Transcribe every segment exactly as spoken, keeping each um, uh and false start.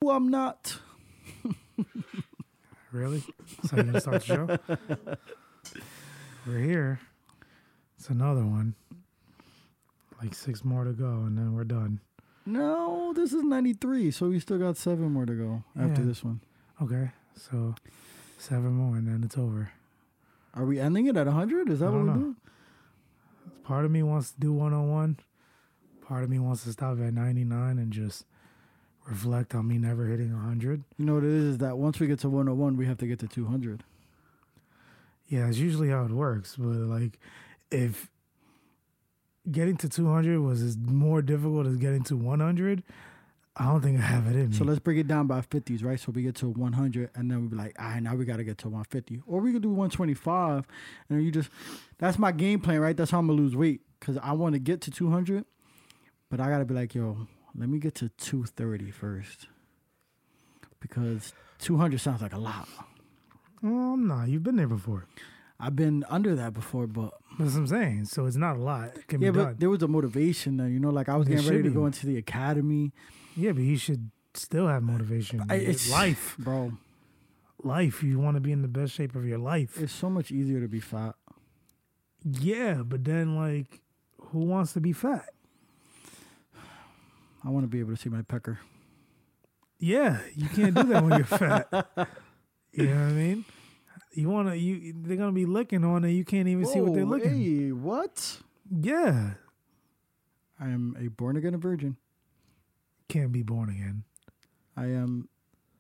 people I'm not. Really? So you gonna start the show? We're here. It's another one. Like six more to go, and then we're done. No, this is ninety-three, so we still got seven more to go after Yeah. this one. Okay, so seven more, and then it's over. Are we ending it at one hundred? Is that I what don't we're know. doing? Part of me wants to do one oh one. Part of me wants to stop at ninety-nine and just reflect on me never hitting one hundred. You know what it is? Is that once we get to one oh one, we have to get to two hundred. Yeah, it's usually how it works. But like, if getting to two hundred was as more difficult as getting to one hundred, I don't think I have it in me. So let's break it down by fifties, right? So we get to one hundred, and then we be like, all right, now we got to get to one fifty. Or we could do one twenty-five, and you just, that's my game plan, right? That's how I'm going to lose weight, because I want to get to two hundred, but I got to be like, yo, let me get to two thirty first, because two hundred sounds like a lot. Well, nah, you've been there before. I've been under that before, but That's what I'm saying. So it's not a lot. It can yeah, be but done. there was a motivation then, you know, like I was There getting ready should to be. go into the academy. Yeah, but you should still have motivation. I- it's life. Bro, Life. You want to be in the best shape of your life. it's so much easier to be fat. Yeah, but then, like, who wants to be fat? I want to be able to see my pecker. Yeah, you can't do that when you're fat. You know what I mean? You want to, you they're going to be looking on it. You can't even see what they're Whoa, looking. Hey, what? Yeah. I am a born again virgin. Can't be born again. I am.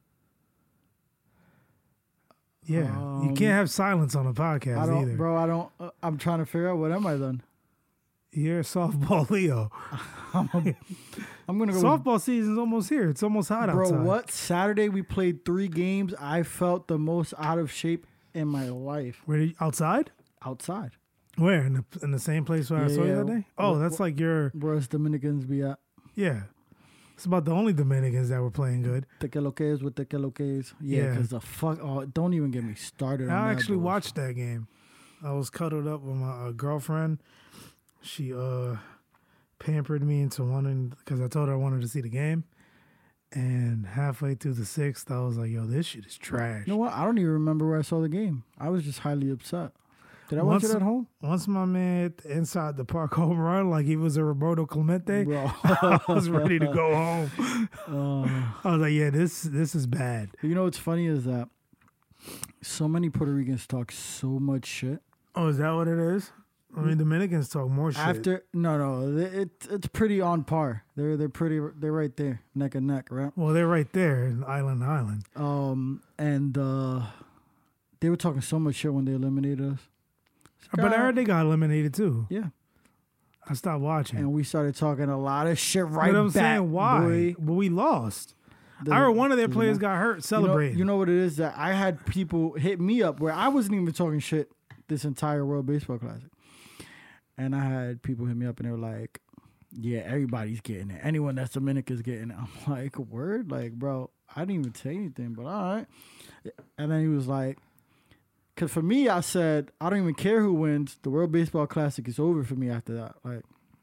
Yeah. you Um, can't have silence on a podcast I don't, either. bro. I don't. Uh, I'm trying to figure out what am I then. You're a softball Leo. I'm, a, I'm gonna go. Softball season's almost here. It's almost hot bro, outside. what? Saturday we played three games. I felt the most out of shape in my life. Where did you, outside? Outside, Where? In the in the same place where I Yeah, saw you yeah. that day? Oh, Wh- that's wh- like your where us Dominicans be at. yeah. It's about the only Dominicans that were playing good. Te que lo que es with te que lo que es. Yeah, Yeah. because the fuck. Oh, don't even get me started. on I that actually bullshit. watched that game. I was cuddled up with my uh, girlfriend. She uh pampered me into wanting because I told her I wanted to see the game. And halfway through the sixth, I was like, "Yo, this shit is trash." You know what? I don't even remember where I saw the game. I was just highly upset. Did I watch Once- it at home? Once my man hit the inside the park home run like he was a Roberto Clemente, Bro. I was ready to go home. Uh, I was like, "Yeah, this this is bad." you know what's funny is that so many Puerto Ricans talk so much shit. Oh, is that what it is? I mean, Dominicans talk more shit. After no, no, it, it it's pretty on par. They're they're pretty they're right there, neck and neck, right? Well, they're right there, in island to island. Um, and uh, they were talking so much shit when they eliminated us. But I heard they got eliminated too. Yeah, I stopped watching. and we started talking a lot of shit right but I'm back. saying why? boy. But we lost. The- I heard one of their the- players got hurt You know, celebrating. you know what it is that I had people hit me up where I wasn't even talking shit this entire World Baseball Classic, and I had people hit me up and they were like, "Yeah, everybody's getting it. Anyone that's Dominican's getting it." I'm like, "Word, like, bro, I didn't even say anything, but all right." And then he was like, "Cause for me, I said I don't even care who wins. The World Baseball Classic is over for me after that." Like,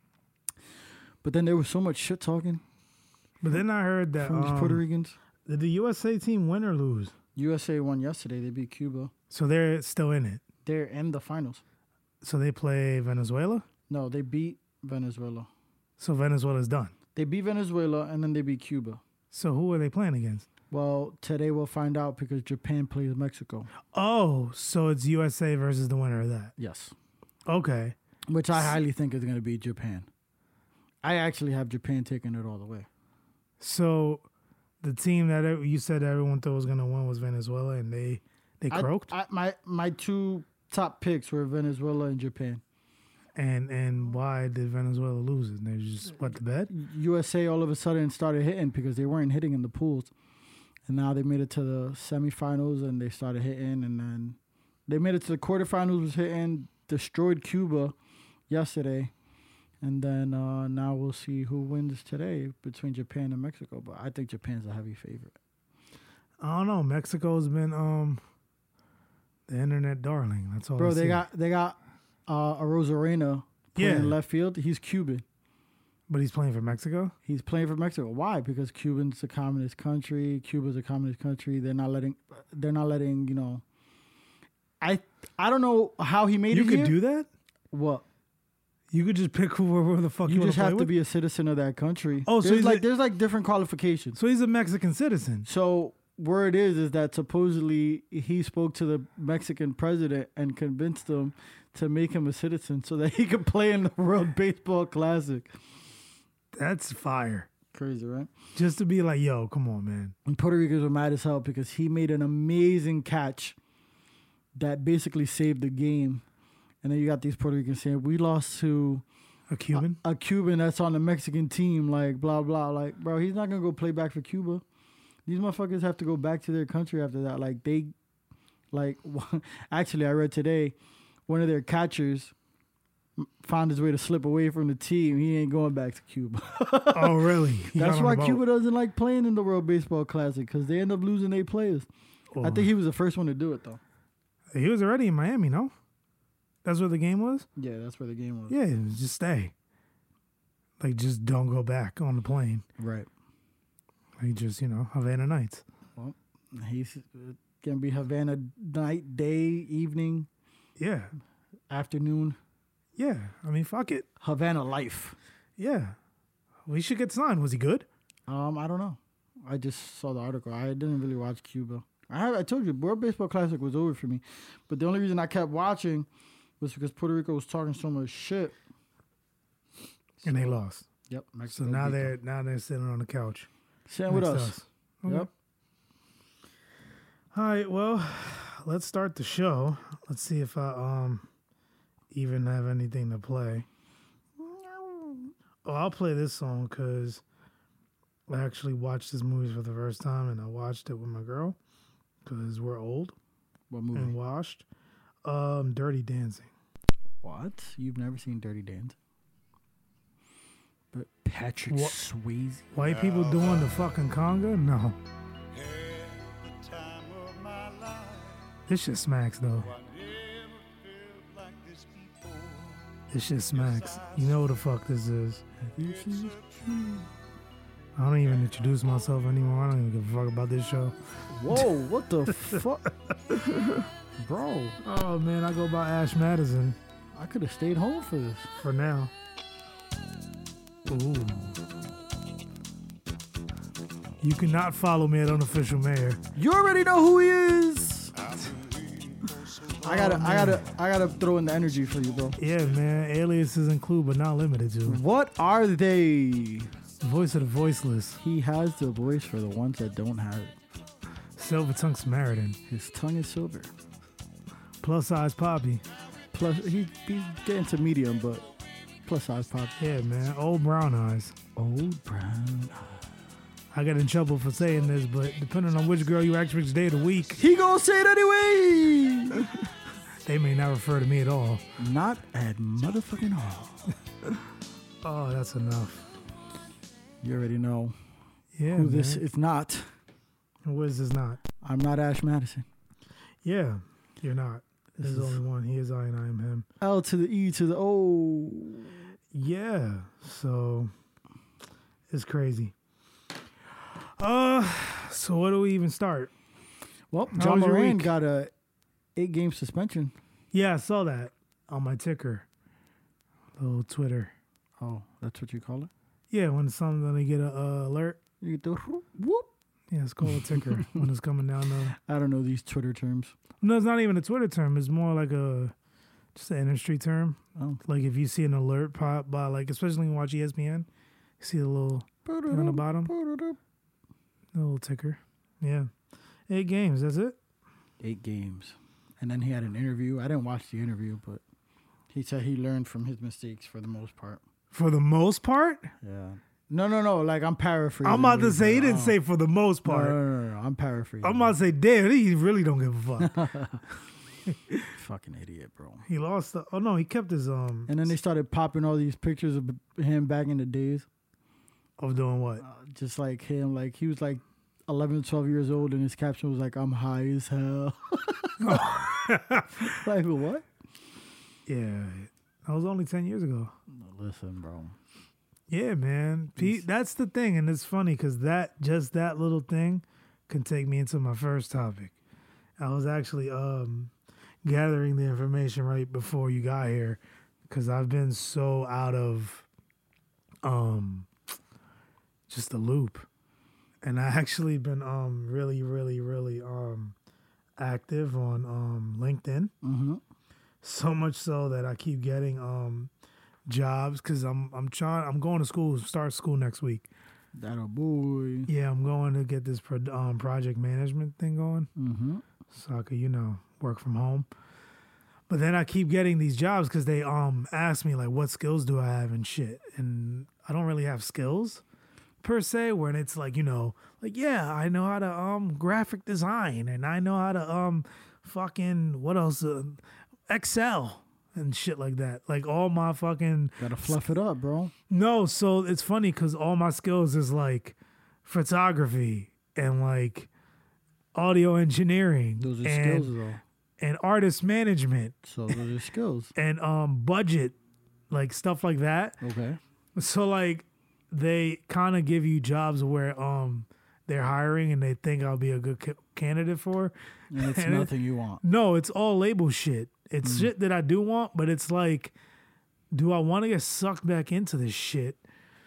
but then there was so much shit talking but then I heard that from these Puerto um, Ricans. did the U S A team win or lose? U S A won yesterday. They beat Cuba. So they're still in it. They're in the finals. So they play Venezuela. No, they beat Venezuela. So Venezuela's done. They beat Venezuela and then they beat Cuba. So who are they playing against? Well, today we'll find out because Japan plays Mexico. Oh, so it's U S A versus the winner of that. Yes. Okay. Which I highly think is going to be Japan. I actually have Japan taking it all the way. So the team that ev- you said everyone thought was going to win was Venezuela, and they they I- croaked. I, my, my two top picks were Venezuela and Japan. and and why did Venezuela lose it? They just wet the bed. U S A all of a sudden started hitting because they weren't hitting in the pools. And now they made it to the semifinals and they started hitting. And then they made it to the quarterfinals, was hitting, destroyed Cuba yesterday. And then uh, now we'll see who wins today between Japan and Mexico. But I think Japan's a heavy favorite. I don't know. Mexico's been um the internet darling. That's all. I Bro, they see. got they got uh, a Rosarena playing Yeah. left field. He's Cuban. But he's playing for Mexico? He's playing for Mexico. Why? Because Cuba's a communist country. Cuba's a communist country. They're not letting. They're not letting. You know. I I don't know how he made You it could here. do that? What? You could just pick whoever the fuck you, You want just to play have to with? be a citizen of that country. Oh, so there's he's like a- there's like different qualifications. So he's a Mexican citizen. So word is is that supposedly he spoke to the Mexican president and convinced him to make him a citizen so that he could play in the World Baseball Classic. That's fire. Crazy, right? Just to be like, yo, come on, man. And Puerto Ricans were mad as hell because he made an amazing catch that basically saved the game. And then you got these Puerto Ricans saying, we lost to A Cuban? a, a Cuban that's on the Mexican team, like, blah, blah. Like, bro, he's not going to go play back for Cuba. These motherfuckers have to go back to their country after that. Like, they, like, actually, I read today, one of their catchers found his way to slip away from the team. He ain't going back to Cuba. Oh, really? He That's got on why the boat. Cuba doesn't like playing in the World Baseball Classic, because they end up losing their players. I Oh. think he was the first one to do it, though. He was already in Miami, no? That's where the game was? Yeah, that's where the game was. Yeah, just stay. Like, just don't go back on the plane. Right. Like, just, you know, Havana Nights. He's uh, going to be Havana night, day, evening, Yeah. afternoon. Yeah. I mean, fuck it. Havana life. Yeah. We should get signed. Was he good? Um, I don't know. I just saw the article. I didn't really watch Cuba. I have, I told you, World Baseball Classic was over for me. But the only reason I kept watching was because Puerto Rico was talking so much shit. And they lost. Yep. So Mexico now beat them. they're now they're sitting on the couch. Sitting with next to us. Okay. Yep. All right, well, let's start the show. Let's see if I um even have anything to play. Oh, I'll play this song because I actually watched this movie for the first time, and I watched it with my girl because we're old What movie? and washed. Um, Dirty Dancing. What? You've never seen Dirty Dancing? But Patrick What? Swayze. White people doing the fucking conga? No. This shit smacks though. This shit smacks. You know what the fuck this is. I don't even introduce myself anymore. I don't even give a fuck about this show. Whoa, what the fuck? Bro, Oh man, I go by Ash Madison I could have stayed home for this. for now. Ooh. You cannot follow me at Unofficial Mayor. You already know who he is. I gotta, I gotta, I gotta throw in the energy for you, bro. Yeah, man. Aliases include but not limited to. What are they? Voice of the voiceless. He has the voice for the ones that don't have it. Silver Tongue Samaritan. His tongue is silver. Plus size Poppy. Plus, he, he's getting to medium, but plus size pop. Yeah, man. Old Brown Eyes. Old brown. I got in trouble for saying this, but depending on which girl you ask which day of the week, He gonna say it anyway. they may not refer to me at all. Not at motherfucking all. Oh, that's enough. You already know Yeah, who man. this is not. Who is this not? I'm not Ash Madison. Yeah, you're not. This There's is- only one. He is I and I am him. L to the E to the O. Yeah, so it's crazy. Uh, so where do we even start? Well, How John was your Moran week? got a eight game suspension. Yeah, I saw that on my ticker. Little Twitter. Oh, that's what you call it? Yeah, when something they get a uh, alert. You get the whoop, whoop. Yeah, it's called a ticker when it's coming down the. I don't know these Twitter terms. No, it's not even a Twitter term. It's more like a just an industry term. Oh. Like if you see an alert pop by, like especially when you watch E S P N, you see the little thing on the bottom, the little ticker. Yeah, eight games. That's it. Eight games. And then he had an interview. I didn't watch the interview, but he said he learned from his mistakes for the most part. For the most part, Yeah. No, no, no. Like, I'm paraphrasing. I'm about what to he say he said. didn't Oh. say for the most No, part. no, no, no, no. I'm paraphrasing. I'm about to say, damn, he really don't give a fuck. Fucking idiot, bro. He lost the. Oh no, he kept his um. And then they started popping all these pictures of him back in the days. Of doing what? Uh, just like him. Like, he was like eleven, twelve years old, and his caption was like, I'm high as hell. Like, what? Yeah, that was only ten years ago. Listen, bro. Yeah, man. Pete, that's the thing, and it's funny because that just that little thing can take me into my first topic. I was actually um, gathering the information right before you got here because I've been so out of um, just the loop, and I actually been um really, really, really um active on um LinkedIn. Mm-hmm. So much so that I keep getting um. jobs because I'm I'm trying I'm going to school start school next week. That a boy. Yeah, I'm going to get this pro, um, project management thing going, Mm-hmm. so I could you know work from home. But then I keep getting these jobs because they um ask me like what skills do I have and shit, and I don't really have skills per se. When it's like you know like yeah I know how to um graphic design and I know how to um fucking what else uh, Excel. And shit like that. Like all my fucking... Gotta fluff it up, bro. No, so it's funny because all my skills is like photography and like audio engineering. Those are and, skills, though. And artist management. So those are skills. And um budget, like stuff like that. Okay. So like they kind of give you jobs where um they're hiring and they think I'll be a good ca- candidate for. And it's and nothing it, you want. No, it's all label shit. It's Mm. shit that I do want, but it's like, do I want to get sucked back into this shit?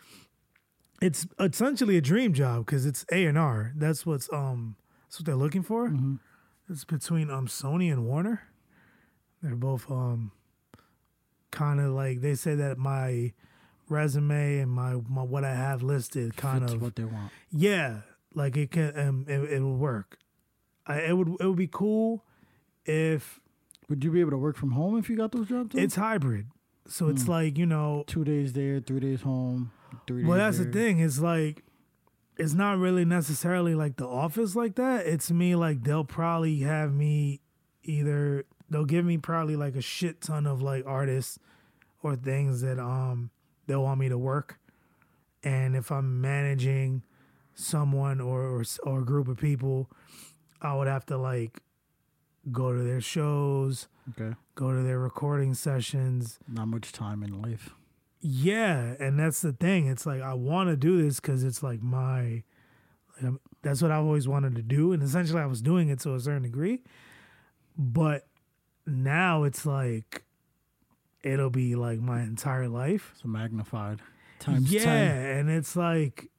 It's essentially a dream job because it's A and R. That's what's um that's what they're looking for. Mm-hmm. It's between um Sony and Warner. They're both um kind of like they say that my resume and my, my what I have listed kind Fits of what they want. yeah, like it can um it it will work. I, it would it would be cool if Would you be able to work from home if you got those jobs? Though? it's hybrid. So it's Mm. like, you know, two days there, three days home, three days well, that's there. the thing. It's like, it's not really necessarily like the office like that. It's me, like, they'll probably have me either, they'll give me probably like a shit ton of like artists or things that um they'll want me to work. And if I'm managing someone or, or, or a group of people, I would have to like go to their shows, Okay. go to their recording sessions. Not much time in life. Yeah, and that's the thing. It's like I want to do this because it's like my, like I'm, that's what I've always wanted to do, and essentially I was doing it to a certain degree. But now it's like it'll be like my entire life. So magnified. Times yeah, ten. and it's like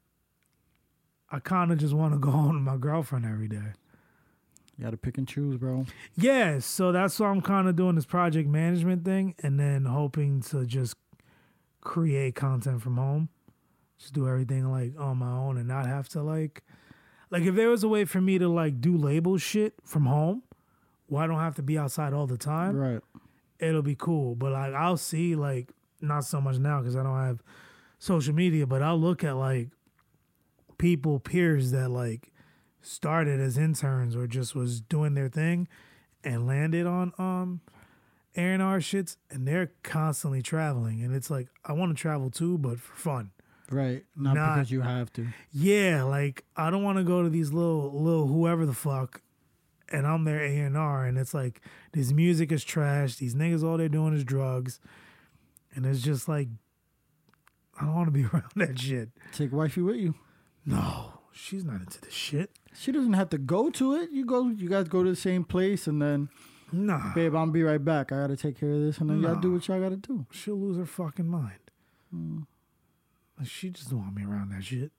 I kind of just want to go home to my girlfriend every day. You gotta pick and choose, bro. Yeah, so that's why I'm kind of doing this project management thing and then hoping to just create content from home. Just do everything like on my own and not have to like like if there was a way for me to like do label shit from home, where I don't have to be outside all the time, Right. it'll be cool. But like I'll see like not so much now because I don't have social media, but I'll look at like people, peers that like started as interns or just was doing their thing and landed on um A and R shits, and they're constantly traveling. And it's like, I want to travel too, but for fun. Right. Not, Not- because you have to. Yeah, like I don't want to go to these little little whoever the fuck and I'm their A and R and it's like this music is trash, these niggas all they're doing is drugs. And it's just like I don't want to be around that shit. Take wifey with you. No, she's not into this shit. She doesn't have to go to it. You go. You guys go to the same place, and then, Nah. babe, I'll be right back. I gotta take care of this, and then y'all No. do what y'all gotta do. She'll lose her fucking mind. Mm. Like, she just don't want me around that shit.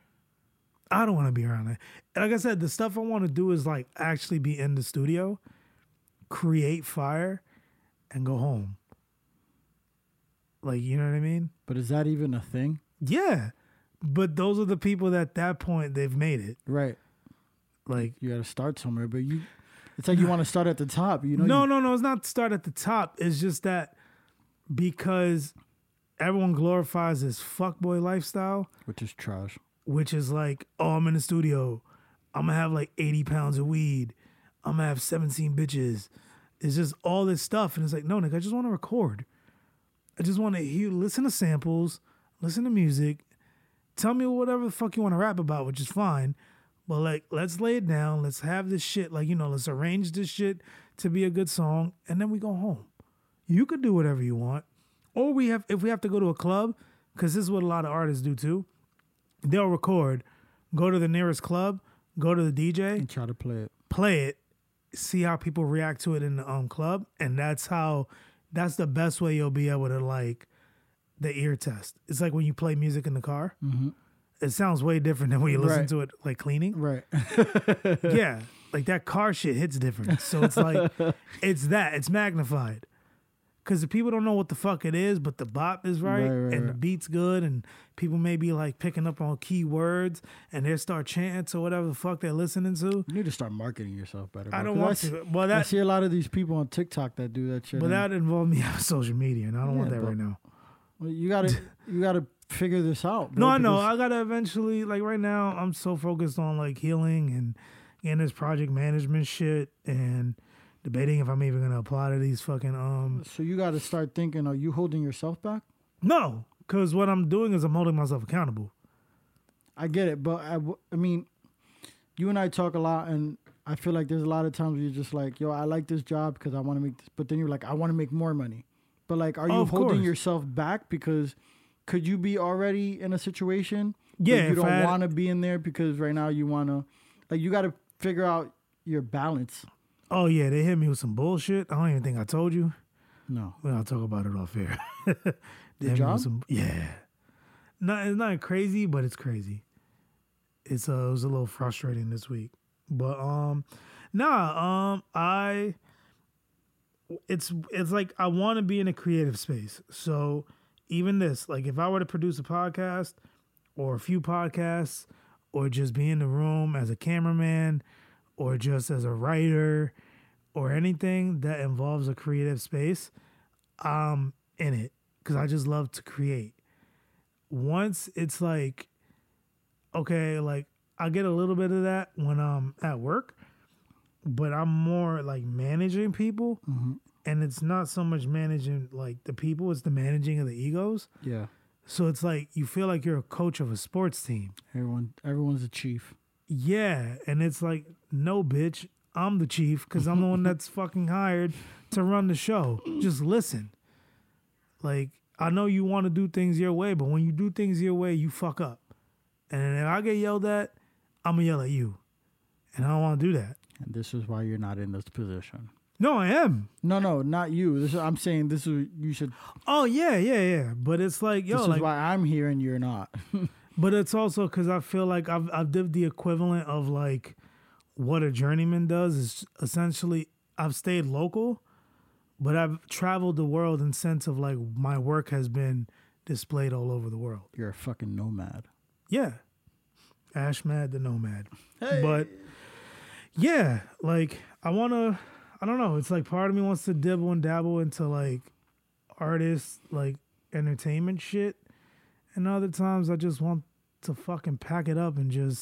I don't want to be around that. And like I said, the stuff I want to do is like actually be in the studio, create fire, and go home. Like, you know what I mean? But is that even a thing? Yeah. But those are the people that at that point they've made it. Right. Like, You gotta start somewhere, but you. It's like you want to start at the top. You know. no, you, no, no. It's not to start at the top. It's just that because everyone glorifies this fuckboy lifestyle, Which is trash. which is like, oh, I'm in the studio. I'm going to have like eighty pounds of weed. I'm going to have seventeen bitches. It's just all this stuff. And it's like, no, nigga, I just want to record. I just want to hear, listen to samples, listen to music. Tell me whatever the fuck you want to rap about, which is fine. But like, let's lay it down. Let's have this shit. Like, you know, let's arrange this shit to be a good song. And then we go home. You could do whatever you want. Or we have, if we have to go to a club, because this is what a lot of artists do too. They'll record, go to the nearest club, go to the D J, And try to play it. play it, see how people react to it in the um club, and that's how that's the best way you'll be able to like the ear test. It's like when you play music in the car. Mm-hmm. It sounds way different than when you listen Right. to it like cleaning. Right. Yeah, like that car shit hits different. So it's like it's that it's magnified. Because the people don't know what the fuck it is, but the bop is right, Right, right, and the right. beat's good, and people may be like picking up on key words, and they start chanting to whatever the fuck they're listening to. You need to start marketing yourself better. I bro, don't 'cause want I, to. Well, I that see a lot of these people on TikTok that do that shit. but and- that involved me on social media, and I don't want Yeah, that but- right now. well, you gotta you gotta figure this out. Bro, No, I know. because- I gotta eventually. Like right now, I'm so focused on like healing and getting this project management shit and debating if I'm even gonna apply to these fucking um. So you got to start thinking: are you holding yourself back? No, because what I'm doing is I'm holding myself accountable. I get it, but I, w- I mean, you and I talk a lot, and I feel like there's a lot of times where you're just like, "Yo, I like this job because I want to make this," but then you're like, "I want to make more money." But like, are you Oh, of holding course. yourself back because could you be already in a situation? Yeah, where you if don't I had- want to be in there because right now you want to, like, you got to figure out your balance. Oh yeah, they hit me with some bullshit. I don't even think I told you. No, Well, I'll talk about it off air. They The hit me with job? some- yeah. No, it's not crazy, but it's crazy. It's uh, it was a little frustrating this week, but um, nah, um, I. It's it's like I want to be in a creative space. So even this, like, if I were to produce a podcast or a few podcasts, or just be in the room as a cameraman, or just as a writer, or anything that involves a creative space, I'm in it because I just love to create. Once it's like, okay, like I get a little bit of that when I'm at work, but I'm more like managing people, mm-hmm. and it's not so much managing like the people, it's the managing of the egos. yeah, So it's like you feel like you're a coach of a sports team. everyone, everyone's a chief. Yeah, and it's like, no, bitch, I'm the chief because I'm the one that's fucking hired to run the show. Just listen. Like, I know you want to do things your way, but when you do things your way, you fuck up. And if I get yelled at, I'm going to yell at you. And I don't want to do that. And this is why you're not in this position. No, I am. No, no, not you. This is, I'm saying this is you should. Oh, yeah, yeah, yeah. But it's like, yo, this like, is why I'm here and you're not. but it's also because I feel like I've I've did the equivalent of like what a journeyman does is essentially I've stayed local, but I've traveled the world in sense of like my work has been displayed all over the world. You're a fucking nomad. Yeah, Ashmad the Nomad. But yeah, like I want to. I don't know. It's like part of me wants to dibble and dabble into like artists, like entertainment shit. And other times I just want to fucking pack it up and just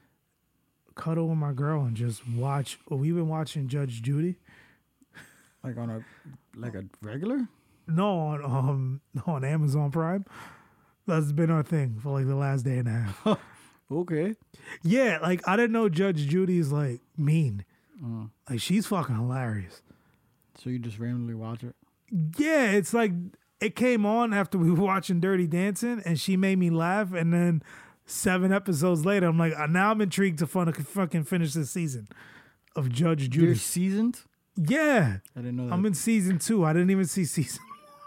cuddle with my girl and just watch. Well, we've been watching Judge Judy. Like on a like a regular. No, on um on Amazon Prime. That's been our thing for like the last day and a half. Okay. Yeah, like I didn't know Judge Judy's like mean. Uh, Like she's fucking hilarious. so you just randomly watch it. Yeah, it's like it came on after we were watching Dirty Dancing, and she made me laugh. And then seven episodes later, I'm like, now I'm intrigued to fun fucking finish this season of Judge Judy. You're seasoned. Yeah, I didn't know that. I'm in season two. I didn't even see season.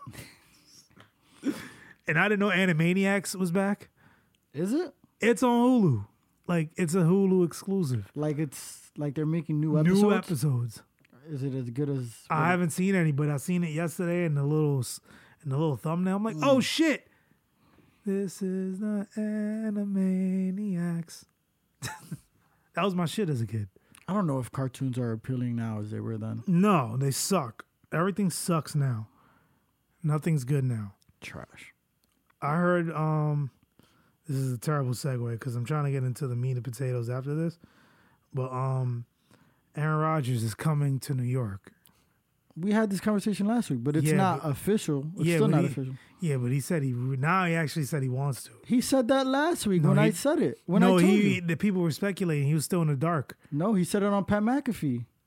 And I didn't know Animaniacs was back. Is it It's on Hulu. Like it's a Hulu exclusive. like it's like they're making new episodes? New episodes. Is it as good as? I haven't seen any, but I seen it yesterday in the little in the little thumbnail. I'm like, oh shit, this is the Animaniacs. That was my shit as a kid. I don't know if cartoons are appealing now as they were then. No, they suck. Everything sucks now. Nothing's good now. Trash. I heard. Um, this is a terrible segue because I'm trying to get into the meat and potatoes after this, but um, Aaron Rodgers is coming to New York. We had this conversation last week, but it's Yeah, not but- official. It's yeah, still but not he- official. Yeah, but he said he now he actually said he wants to. He said that last week No, when he- I said it. When no, I told he you. the people were speculating he was still in the dark. No, he said it on Pat McAfee.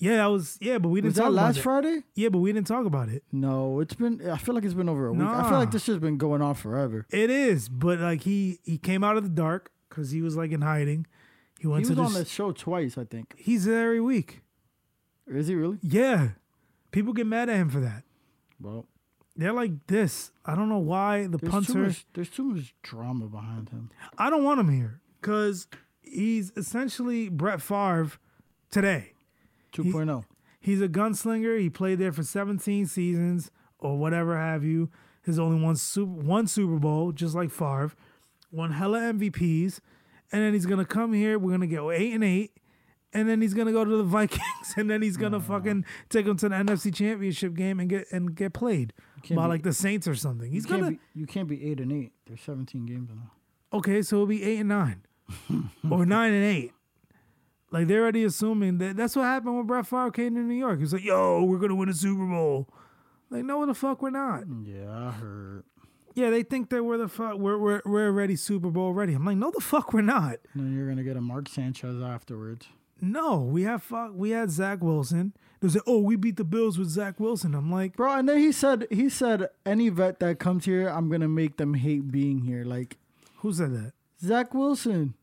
Yeah, that was yeah, but we didn't Was talk that about last it. Friday? Yeah, but we didn't talk about it. No, it's been. I feel like it's been over a week. I Nah. feel like this shit's been going on forever. It is, but like he he came out of the dark because he was like in hiding. He went He to was on this. the show twice, I think. He's there every week. Is he really? Yeah, people get mad at him for that. Well, They're like this. I don't know why the there's too punter. much. There's too much drama behind him. I don't want him here because he's essentially Brett Favre today. two point oh. He's a gunslinger. He played there for seventeen seasons or whatever have you. His only one super one Super Bowl, just like Favre. Won hella M V Ps, and then he's gonna come here. We're gonna go eight and eight, and then he's gonna go to the Vikings, and then he's gonna fucking take them to the N F C Championship game and get and get played can't by be- like the Saints or something. He's You can't, gonna be, you can't be eight and eight. There's seventeen games now. okay, so it'll be eight and nine, or nine and eight. Like they're already assuming that that's what happened when Brett Favre came to New York. He was like, "Yo, we're gonna win a Super Bowl." Like, no, the fuck we're not. Yeah, I heard. Yeah, they think that we're the fuck we're we're we're already Super Bowl ready. I'm like, no, the fuck we're not. And then you're gonna get a Mark Sanchez afterwards. No, we have fuck we had Zach Wilson. They say, oh, we beat the Bills with Zach Wilson. I'm like, Bro, and then he said he said any vet that comes here, I'm gonna make them hate being here. Like who said that? Zach Wilson.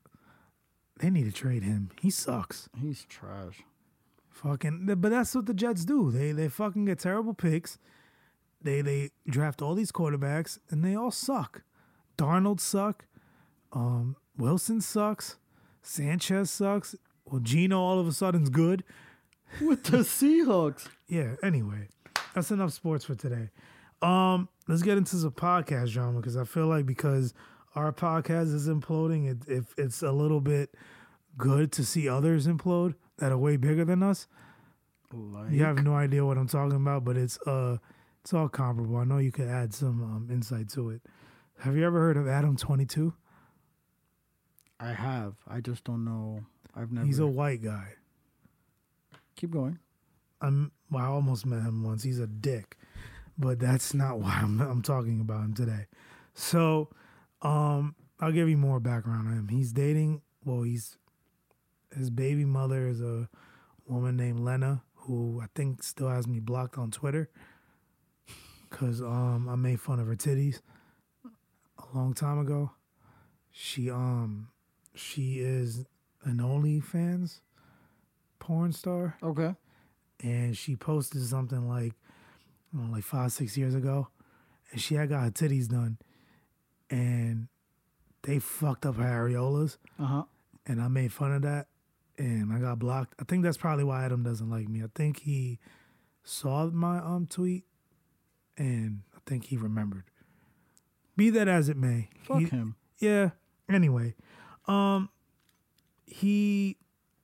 They need to trade him. He sucks. He's trash. Fucking, but that's what the Jets do. They they fucking get terrible picks. They they draft all these quarterbacks and they all suck. Darnold suck. Um, Wilson sucks. Sanchez sucks. Well, Gino all of a sudden's good. With the Seahawks. Yeah. Anyway, that's enough sports for today. Um, let's get into some podcast drama because I feel like because our podcast is imploding, it, it it's a little bit good to see others implode that are way bigger than us. Like, You have no idea what I'm talking about, but it's uh, it's all comparable. I know you could add some um, insight to it. Have you ever heard of Adam twenty-two? I have. I just don't know. I've never. He's a white guy. Keep going. I'm. Well, I almost met him once. He's a dick, but that's not why I'm. I'm talking about him today. So, um, I'll give you more background on him. He's dating. Well, he's his baby mother is a woman named Lena, who I think still has me blocked on Twitter because um I made fun of her titties a long time ago. She um she is an OnlyFans porn star, Okay. and she posted something like I don't know, like five six years ago, and she had got her titties done, and they fucked up her areolas, Uh huh. and I made fun of that, and I got blocked. I think that's probably why Adam doesn't like me. I think he saw my um tweet, and I think he remembered. Be that as it may, Fuck he- him. yeah. Anyway, um, he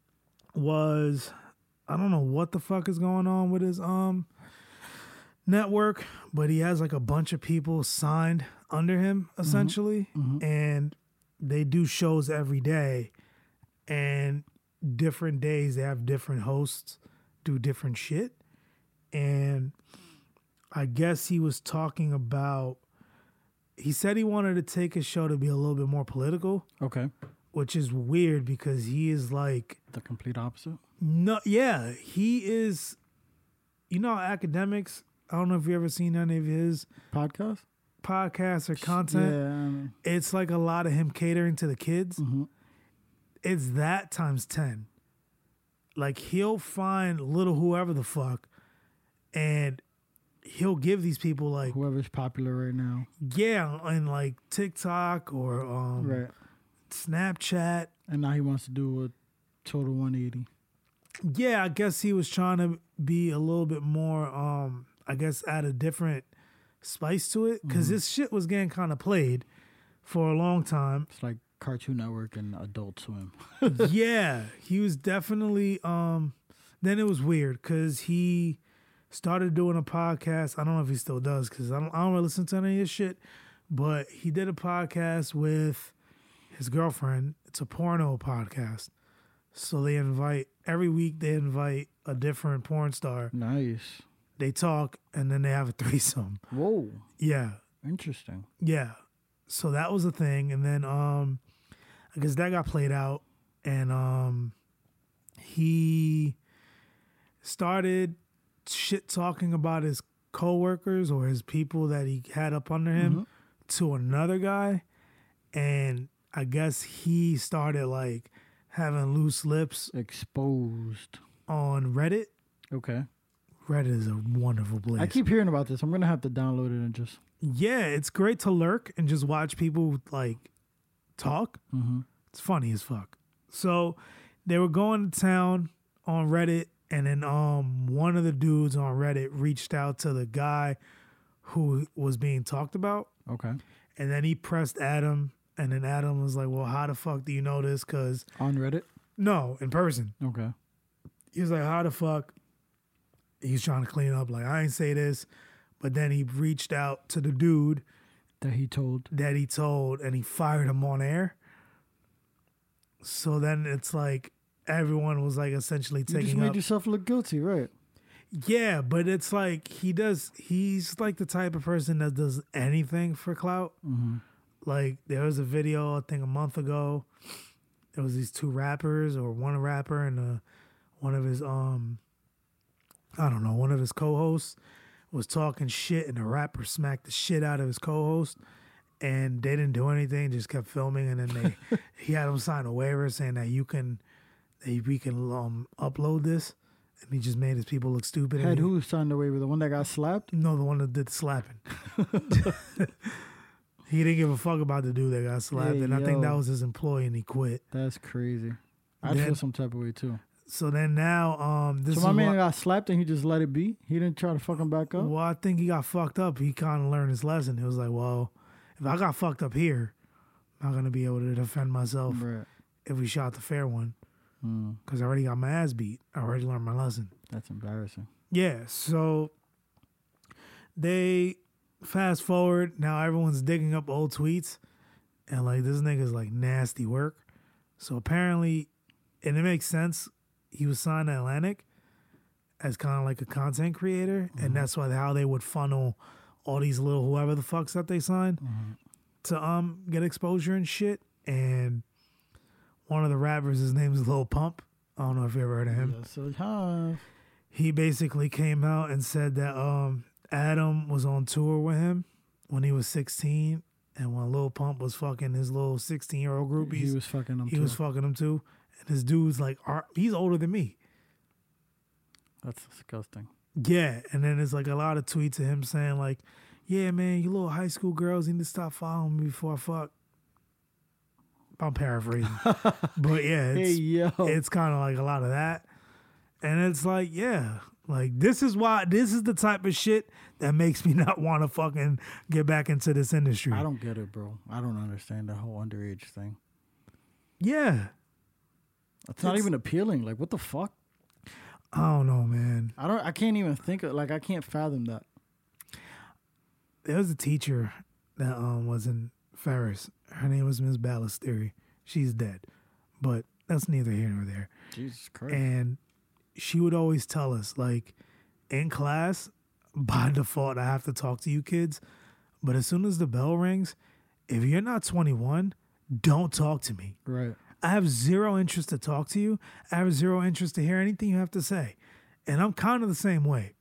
was. I don't know what the fuck is going on with his um network, but he has like a bunch of people signed under him essentially, Mhm. and they do shows every day, and different days they have different hosts do different shit, and I guess he was talking about. He said he wanted to take his show to be a little bit more political, Okay. which is weird because he is like, The complete opposite. no, yeah, he is, you know, academics. I don't know if you ever seen any of his Podcast. podcasts or content. Yeah. I mean, It's like a lot of him catering to the kids. mhm. It's that times ten. Like he'll find little whoever the fuck, and he'll give these people like, Whoever's popular right now. yeah, on like TikTok or um, Right. Snapchat. And now he wants to do a total one eighty. Yeah, I guess he was trying to be a little bit more, um, I guess, add a different spice to it. Because this shit was getting kind of played for a long time. It's like Cartoon Network and Adult Swim. Yeah, he was definitely, um, then it was weird because he started doing a podcast. I don't know if he still does because I don't, I don't really listen to any of his shit. But he did a podcast with his girlfriend. It's a porno podcast. So they invite, every week they invite a different porn star. Nice. They talk and then they have a threesome. Whoa. Yeah. Interesting. Yeah. So that was a thing. And then um I guess that got played out, and um he started shit talking about his coworkers or his people that he had up under him Mm-hmm. to another guy, and I guess he started like having loose lips Exposed. on Reddit. Okay. Reddit is a wonderful place. I keep hearing about this. I'm gonna have to download it and just. Yeah, it's great to lurk and just watch people like talk. Mm-hmm. It's funny as fuck. So they were going to town on Reddit, and then um one of the dudes on Reddit reached out to the guy who was being talked about, Okay. and then he pressed Adam, and then Adam was like, "Well, how the fuck do you know this?" Because On Reddit. no, in person. Okay. He was like, "How the fuck?" He's trying to clean up, like, I ain't say this, but then he reached out to the dude That he told. that he told, and he fired him on air. So then it's like everyone was like essentially You just taking made up. yourself look guilty, right? Yeah, but it's like he does. He's like the type of person that does anything for clout. Mm-hmm. Like there was a video I think a month ago. There was these two rappers, or one rapper and uh one of his um I don't know one of his co-hosts was talking shit, and the rapper smacked the shit out of his co-host, and they didn't do anything, just kept filming, and then they he had him sign a waiver saying that you can that we can um upload this, and he just made his people look stupid. Had and he- who signed away with the one that got slapped? No, the one that did the slapping. He didn't give a fuck about the dude that got slapped, Hey, and I think yo. that was his employee, and he quit. That's crazy. I'd Then- feel some type of way too. So then now, um, this So is my man what, got slapped and he just let it be. He didn't try to fuck him back up. well, I think he got fucked up. He kind of learned his lesson. He was like, well, if I got fucked up here, I'm not gonna be able to defend myself Right. if we shot the fair one, Mm, because I already got my ass beat. I already learned my lesson. that's embarrassing. Yeah, so they fast forward. Now everyone's digging up old tweets, and like this nigga's like nasty work. So apparently, and it makes sense, he was signed to Atlantic as kind of like a content creator, and that's why how they would funnel all these little whoever the fucks that they signed to um get exposure and shit. And one of the rappers, his name is Lil Pump. I don't know if you ever heard of him. Yes, I have. He basically came out and said that um Adam was on tour with him when he was sixteen, and when Lil Pump was fucking his little sixteen year old groupies, He was fucking them he too. was fucking him too. And this dude's like, are, he's older than me. That's disgusting. Yeah, and then there's like a lot of tweets of him saying like, yeah, man, you little high school girls need to stop following me before I fuck. I'm paraphrasing, but yeah, Hey it's yo. it's kind of like a lot of that, and it's like, yeah, like this is why this is the type of shit that makes me not want to fucking get back into this industry. I don't get it, bro. I don't understand the whole underage thing. Yeah, It's not It's- even appealing. Like, what the fuck? I don't know, man. I don't. I can't even think of. Like, I can't fathom that. There was a teacher that um was in Ferris. Her name was Miss Ballesteri. She's dead, but that's neither here nor there. Jesus Christ. And she would always tell us, like, in class, by default, I have to talk to you kids. But as soon as the bell rings, if you're not twenty-one, don't talk to me. Right. I have zero interest to talk to you. I have zero interest to hear anything you have to say. And I'm kind of the same way.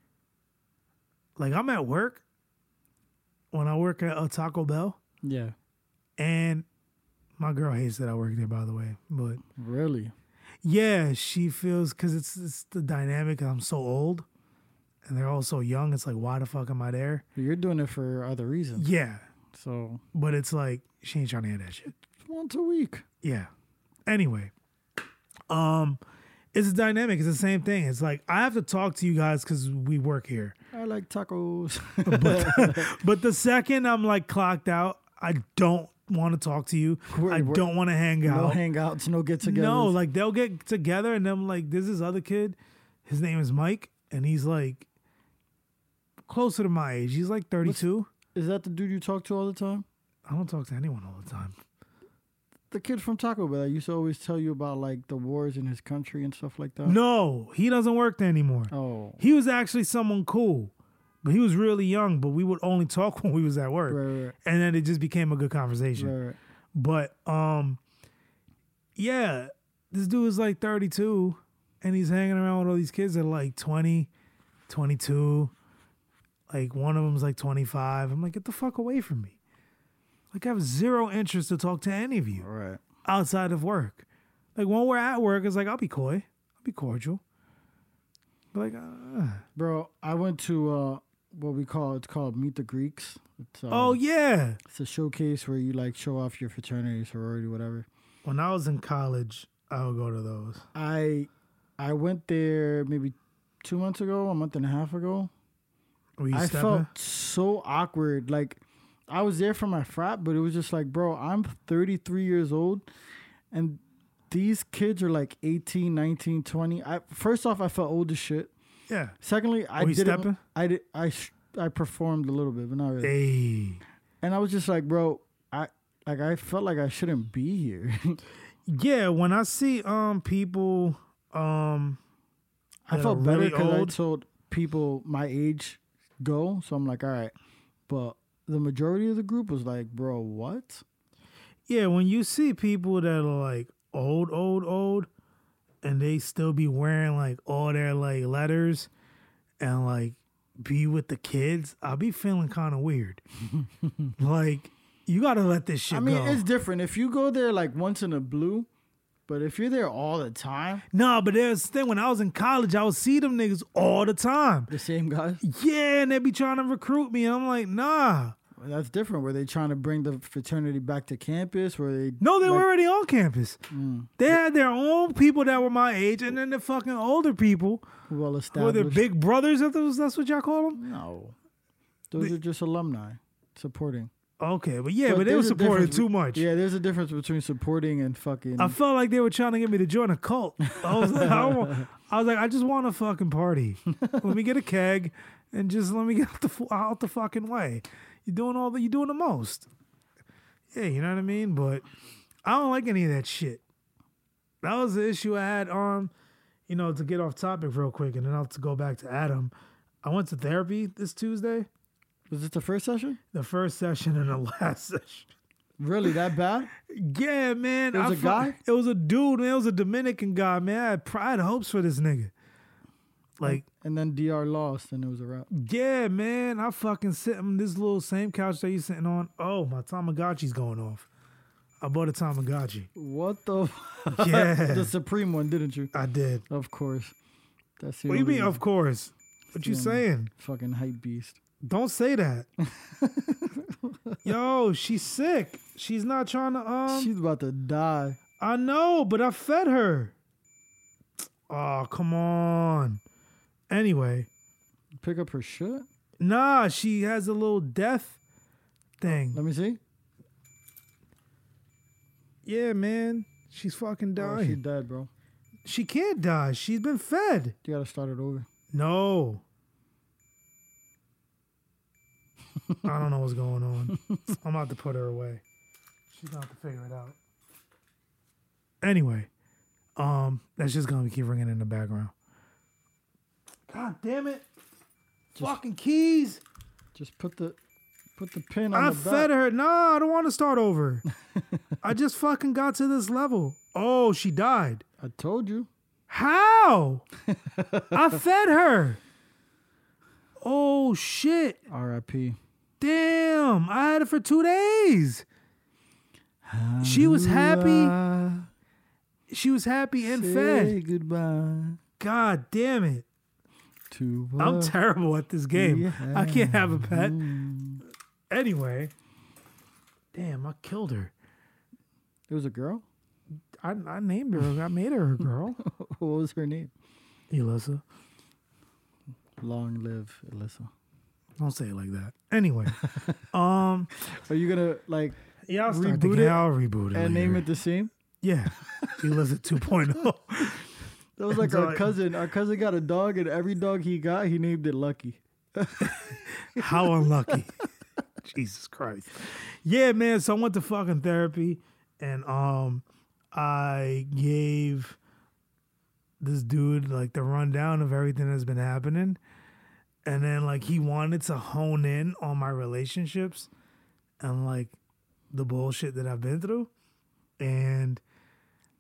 Like, I'm at work when I work at a Taco Bell, Yeah. and my girl hates that I work there, by the way. But Really. yeah, she feels, because it's, it's the dynamic. I'm so old, and they're all so young. It's like, why the fuck am I there? But you're doing it for other reasons. Yeah, So but it's like, she ain't trying to hear that shit. once a week. Yeah. Anyway, um, it's a dynamic. It's the same thing. It's like, I have to talk to you guys because we work here. I like tacos. But, but the second I'm like clocked out, I don't want to talk to you. We're- I we're- don't want to hang no out. hangouts, no get together. No, like they'll get together and I'm like, there's this other kid. His name is Mike, and he's like closer to my age. He's like thirty-two. Is that the dude you talk to all the time? I don't talk to anyone all the time. The kid from Taco Bell that used to always tell you about like the wars in his country and stuff like that. No, he doesn't work there anymore. Oh. He was actually someone cool, but he was really young, but we would only talk when we was at work. Right, right, And then it just became a good conversation. right, right. But um, yeah, this dude is like thirty-two, and he's hanging around with all these kids that are like twenty, twenty-two. Like one of them's like twenty-five. I'm like, get the fuck away from me. Like I have zero interest to talk to any of you All right. outside of work. Like when we're at work, it's like, I'll be coy. I'll be cordial. But like, uh, Bro, I went to uh, what we call, it's called Meet the Greeks. It's, uh, oh yeah. It's a showcase where you like show off your fraternity, sorority, whatever. When I was in college, I would go to those. I I went there maybe two months ago, a month and a half ago. Were you I stepping? felt so awkward. Like I was there for my frat, but it was just like, bro, I'm thirty-three years old and these kids are like eighteen, nineteen, twenty. I first off I felt old as shit. Yeah. Secondly, I Were you didn't stepping? I did I sh- I performed a little bit, but not really. Hey. And I was just like, bro, I like I felt like I shouldn't be here. Yeah, when I see um people um I that felt are better really because I old. told people my age go, so I'm like, all right. But the majority of the group was like, bro, what? Yeah, when you see people that are like old, old, old, and they still be wearing like all their like letters and like be with the kids, I'll be feeling kind of weird. Like, you gotta let this shit I mean, go. it's different. If you go there like once in a blue, but if you're there all the time, No, but there's the thing, when I was in college, I would see them niggas all the time. the same guys, Yeah, and they be trying to recruit me. I'm like, nah. that's different. Were they trying to bring the fraternity back to campus? Were they? No, they like, were already on campus. Mm. They had their own people that were my age, and then the fucking older people well were established. their big brothers. If those, that's what y'all call them. No, those are just alumni supporting. Okay, but yeah, But but, they were there's a supporting difference too be- much. Yeah, there's a difference between supporting and fucking. I felt like they were trying to get me to join a cult. I was like, I, want, I was like, I just want a fucking party. Let me get a keg and just let me get out the fu- out the fucking way. You're doing all the, you're doing the most. Yeah, you know what I mean. But I don't like any of that shit. That was the issue I had. Um, you know, to get off topic real quick, and then I'll to go back to Adam. I went to therapy this Tuesday. Was it the first session? The first session and the last session. Really that bad? Yeah, man. It was I a fu- guy? It was a dude, man. It was a Dominican guy, man. I had pride hopes for this nigga. Like, And then D R lost, and it was a wrap. yeah, man. I fucking sit on this little same couch that you sitting on. Oh, my Tamagotchi's going off. I bought a Tamagotchi. What the? F- Yeah. the supreme one, didn't you? I did. Of course. That's the What do you only mean, of course? What you Yeah. saying? fucking hype beast. Don't say that. Yo, she's sick. She's not trying to, um... She's about to die. I know, but I fed her. Oh, come on. Anyway. Pick up her shit. Nah, she has a little death thing. Let me see. Yeah, man. She's fucking Oh, dying. she dead, bro. She can't die. She's been fed. You gotta start it over. No. I don't know what's going on. I'm about to put her away. She's gonna have to figure it out. Anyway, um, that's just gonna keep ringing in the background. God damn it! Just- Fucking keys. Just put the put the pin on I the fed back. her. No, I don't want to start over. I just fucking got to this level. Oh, she died. I told you. How? I fed her. Oh shit. R I P Damn. I had it for two days. She was happy. She was happy and Say fed. goodbye God damn it. to I'm what terrible at this game. we I can't have a had. pet. Anyway. Damn, I killed her. It was a girl? I, I named her. I made her a girl. What was her name? Elissa. Long live Alyssa. Don't say it like that. Anyway. um. Are you gonna like Yeah, I'll start Reboot the it game. I'll reboot it. and name later. it the same? Yeah. Elissa two point oh. That was like So our I- cousin. Our cousin got a dog, and every dog he got, he named it Lucky. How unlucky. Jesus Christ. Yeah, man. So I went to fucking therapy and um I gave this dude like the rundown of everything that's been happening. And then like he wanted to hone in on my relationships and like the bullshit that I've been through. And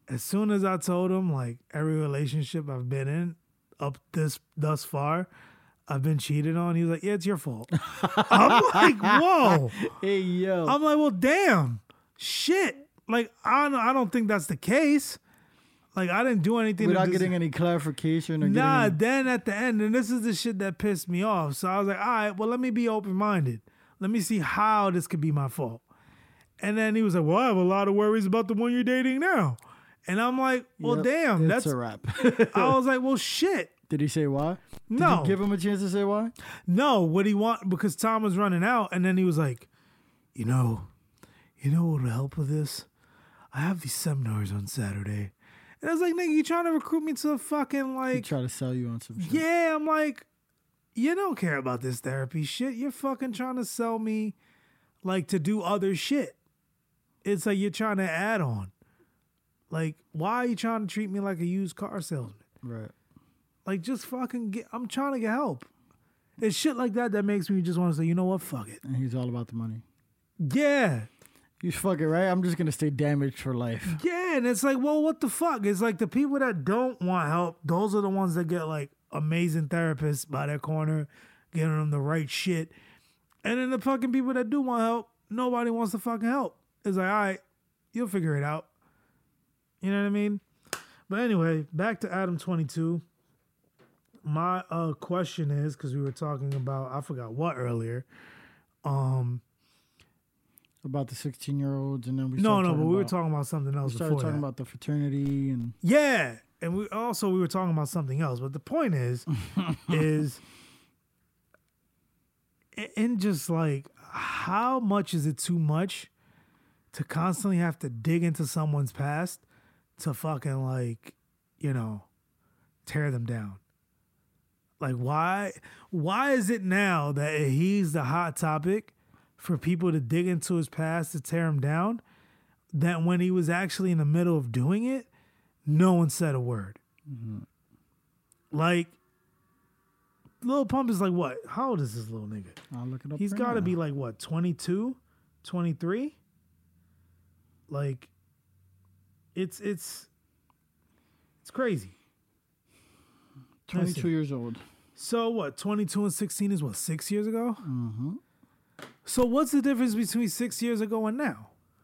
as soon as I told him, like, every relationship I've been in up this thus far, I've been cheated on, he was like, yeah, it's your fault. I'm like, whoa. Hey, yo. I'm like, well, damn. Shit. Like, I don't, I don't think that's the case. Like, I didn't do anything. Without to getting any clarification or Nah, getting then at the end, and this is the shit that pissed me off. So I was like, all right, well, let me be open-minded. Let me see how this could be my fault. And then he was like, well, I have a lot of worries about the one you're dating now. And I'm like, well, Yep, damn, it's that's a wrap. I was like, well, shit. Did he say why? Did No. you give him a chance to say why? No, what he want, because Tom was running out, and then he was like, you know, you know what will help with this? I have these seminars on Saturday. And I was like, nigga, you trying to recruit me to a fucking, He like, try to sell you on some shit. yeah, I'm like, you don't care about this therapy shit. You're fucking trying to sell me, like, to do other shit. It's like you're trying to add on. Like, why are you trying to treat me like a used car salesman? Right. Like, just fucking get, I'm trying to get help. It's shit like that that makes me just want to say, you know what, fuck it. And he's all about the money. Yeah. You fuck it, right? I'm just going to stay damaged for life. Yeah, and it's like, well, what the fuck? It's like the people that don't want help, those are the ones that get, like, amazing therapists by their corner, giving them the right shit. And then the fucking people that do want help, nobody wants to fucking help. It's like, all right, you'll figure it out. You know what I mean? But anyway, back to Adam twenty-two. My uh, question is, because we were talking about, I forgot what earlier. Um, About the sixteen-year-olds, and then we no, started no, but talking we were about, talking about something we else started before talking that. about the fraternity and Yeah, and we also we were talking about something else. But the point is, is in just like how much is it too much to constantly have to dig into someone's past to fucking like, you know, tear them down? Like why why is it now that he's the hot topic for people to dig into his past to tear him down, that when he was actually in the middle of doing it, no one said a word? Mm-hmm. Like, Lil Pump is like, what? How old is this little nigga? I'll look it up. He's right got to now. be like, what, twenty-two, twenty-three? Like, it's, it's, it's crazy. twenty-two years old. So what, twenty-two and sixteen is what, six years ago? Mm-hmm. So what's the difference between six years ago and now?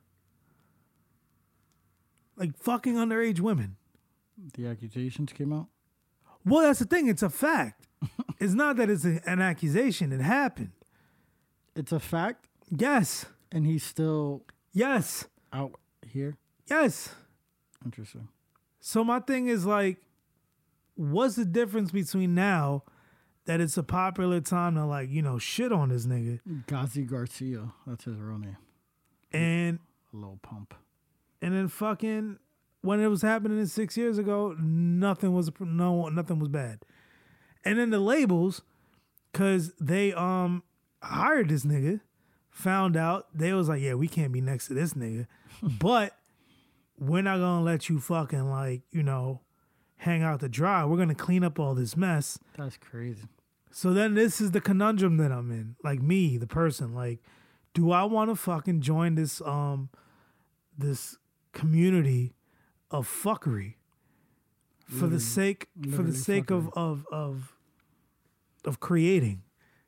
Like fucking underage women. The accusations came out. Well, that's the thing. It's a fact. It's not that it's a, an accusation. It happened. It's a fact, Yes. and he's still Yes. out here. Yes. Interesting. So my thing is like, what's the difference between now that it's a popular time to like, you know, shit on this nigga Ghazi Garcia. That's his real name. and Lil Pump. and then fucking when it was happening six years ago, nothing was no nothing was bad. And then the labels, cause they um hired this nigga, found out, they was like, yeah, we can't be next to this nigga, but we're not gonna let you fucking like, you know, hang out to dry. We're gonna clean up all this mess. That's crazy. So then this is the conundrum that I'm in. Like me, the person, like, do I want to fucking join this um this community of fuckery for the Literally- sake for literally the sake of, fuckery. of of of creating?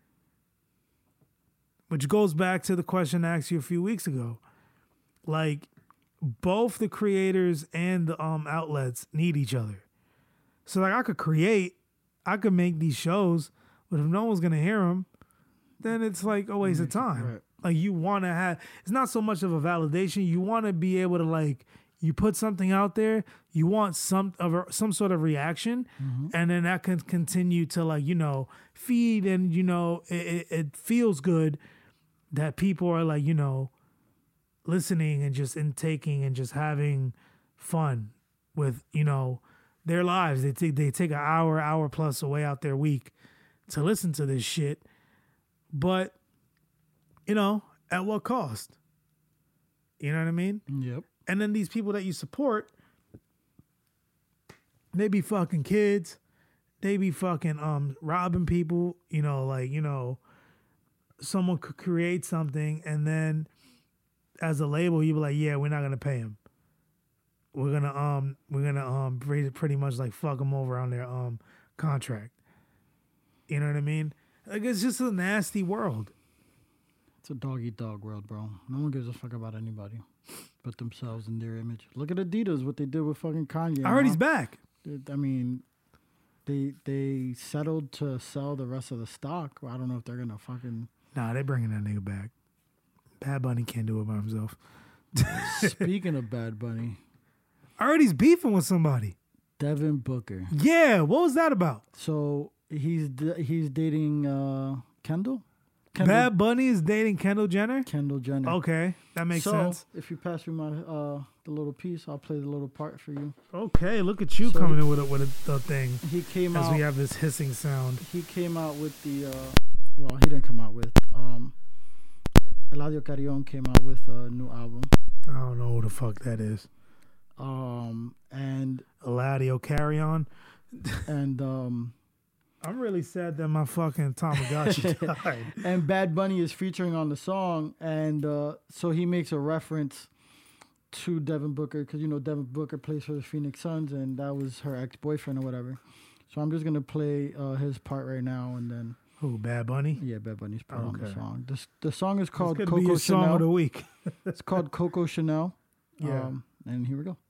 Which goes back to the question I asked you a few weeks ago. Like, both the creators and the um outlets need each other. So like I could create, I could make these shows, but if no one's gonna hear them, then it's like a waste of time. Right. Like you want to have, it's not so much of a validation. You want to be able to like, you put something out there, you want some of a, some sort of reaction, and then that can continue to like, you know, feed, and you know it, it, it feels good that people are like, you know, listening and just intaking and just having fun with, you know, their lives. They take they take an hour, hour plus away out their week to listen to this shit. But, you know, at what cost? You know what I mean? Yep. And then these people that you support, they be fucking kids. They be fucking um robbing people. You know, like, you know, someone could create something and then as a label, you be like, yeah, we're not going to pay him. we're gonna um we're gonna um pretty pretty much like fuck them over on their um contract. You know what I mean? Like it's just a nasty world. It's a dog eat dog world, bro. No one gives a fuck about anybody but themselves and their image. Look at Adidas, what they did with fucking Kanye. I heard now. he's back. I mean, they they settled to sell the rest of the stock. I don't know if they're gonna fucking. Nah, they bringing that nigga back. Bad Bunny can't do it by himself. Speaking of Bad Bunny, I heard he's beefing with somebody. Devin Booker. Yeah, what was that about? So he's d- he's dating uh, Kendall. Kendall. Bad Bunny is dating Kendall Jenner? Kendall Jenner. Okay, that makes so, sense. if you pass me my uh, the little piece, I'll play the little part for you. Okay, look at you So coming he, in with a, with a, a thing. He came as out. we have this hissing sound. He came out with the. Uh, well, he didn't come out with. Um, Eladio Carrion came out with a new album. I don't know who the fuck that is. Um, and Eladio Carrion. And um, I'm really sad that my fucking Tamagotchi died. And Bad Bunny is featuring on the song, and uh, so he makes a reference to Devin Booker because you know Devin Booker plays for the Phoenix Suns, and that was her ex-boyfriend or whatever. So I'm just gonna play uh, his part right now, and then who? Bad Bunny? Yeah, Bad Bunny's part okay. on the song. This the song is called Coco Coco be Chanel. Song of the week. It's called Coco Chanel. Yeah, um, and here we go.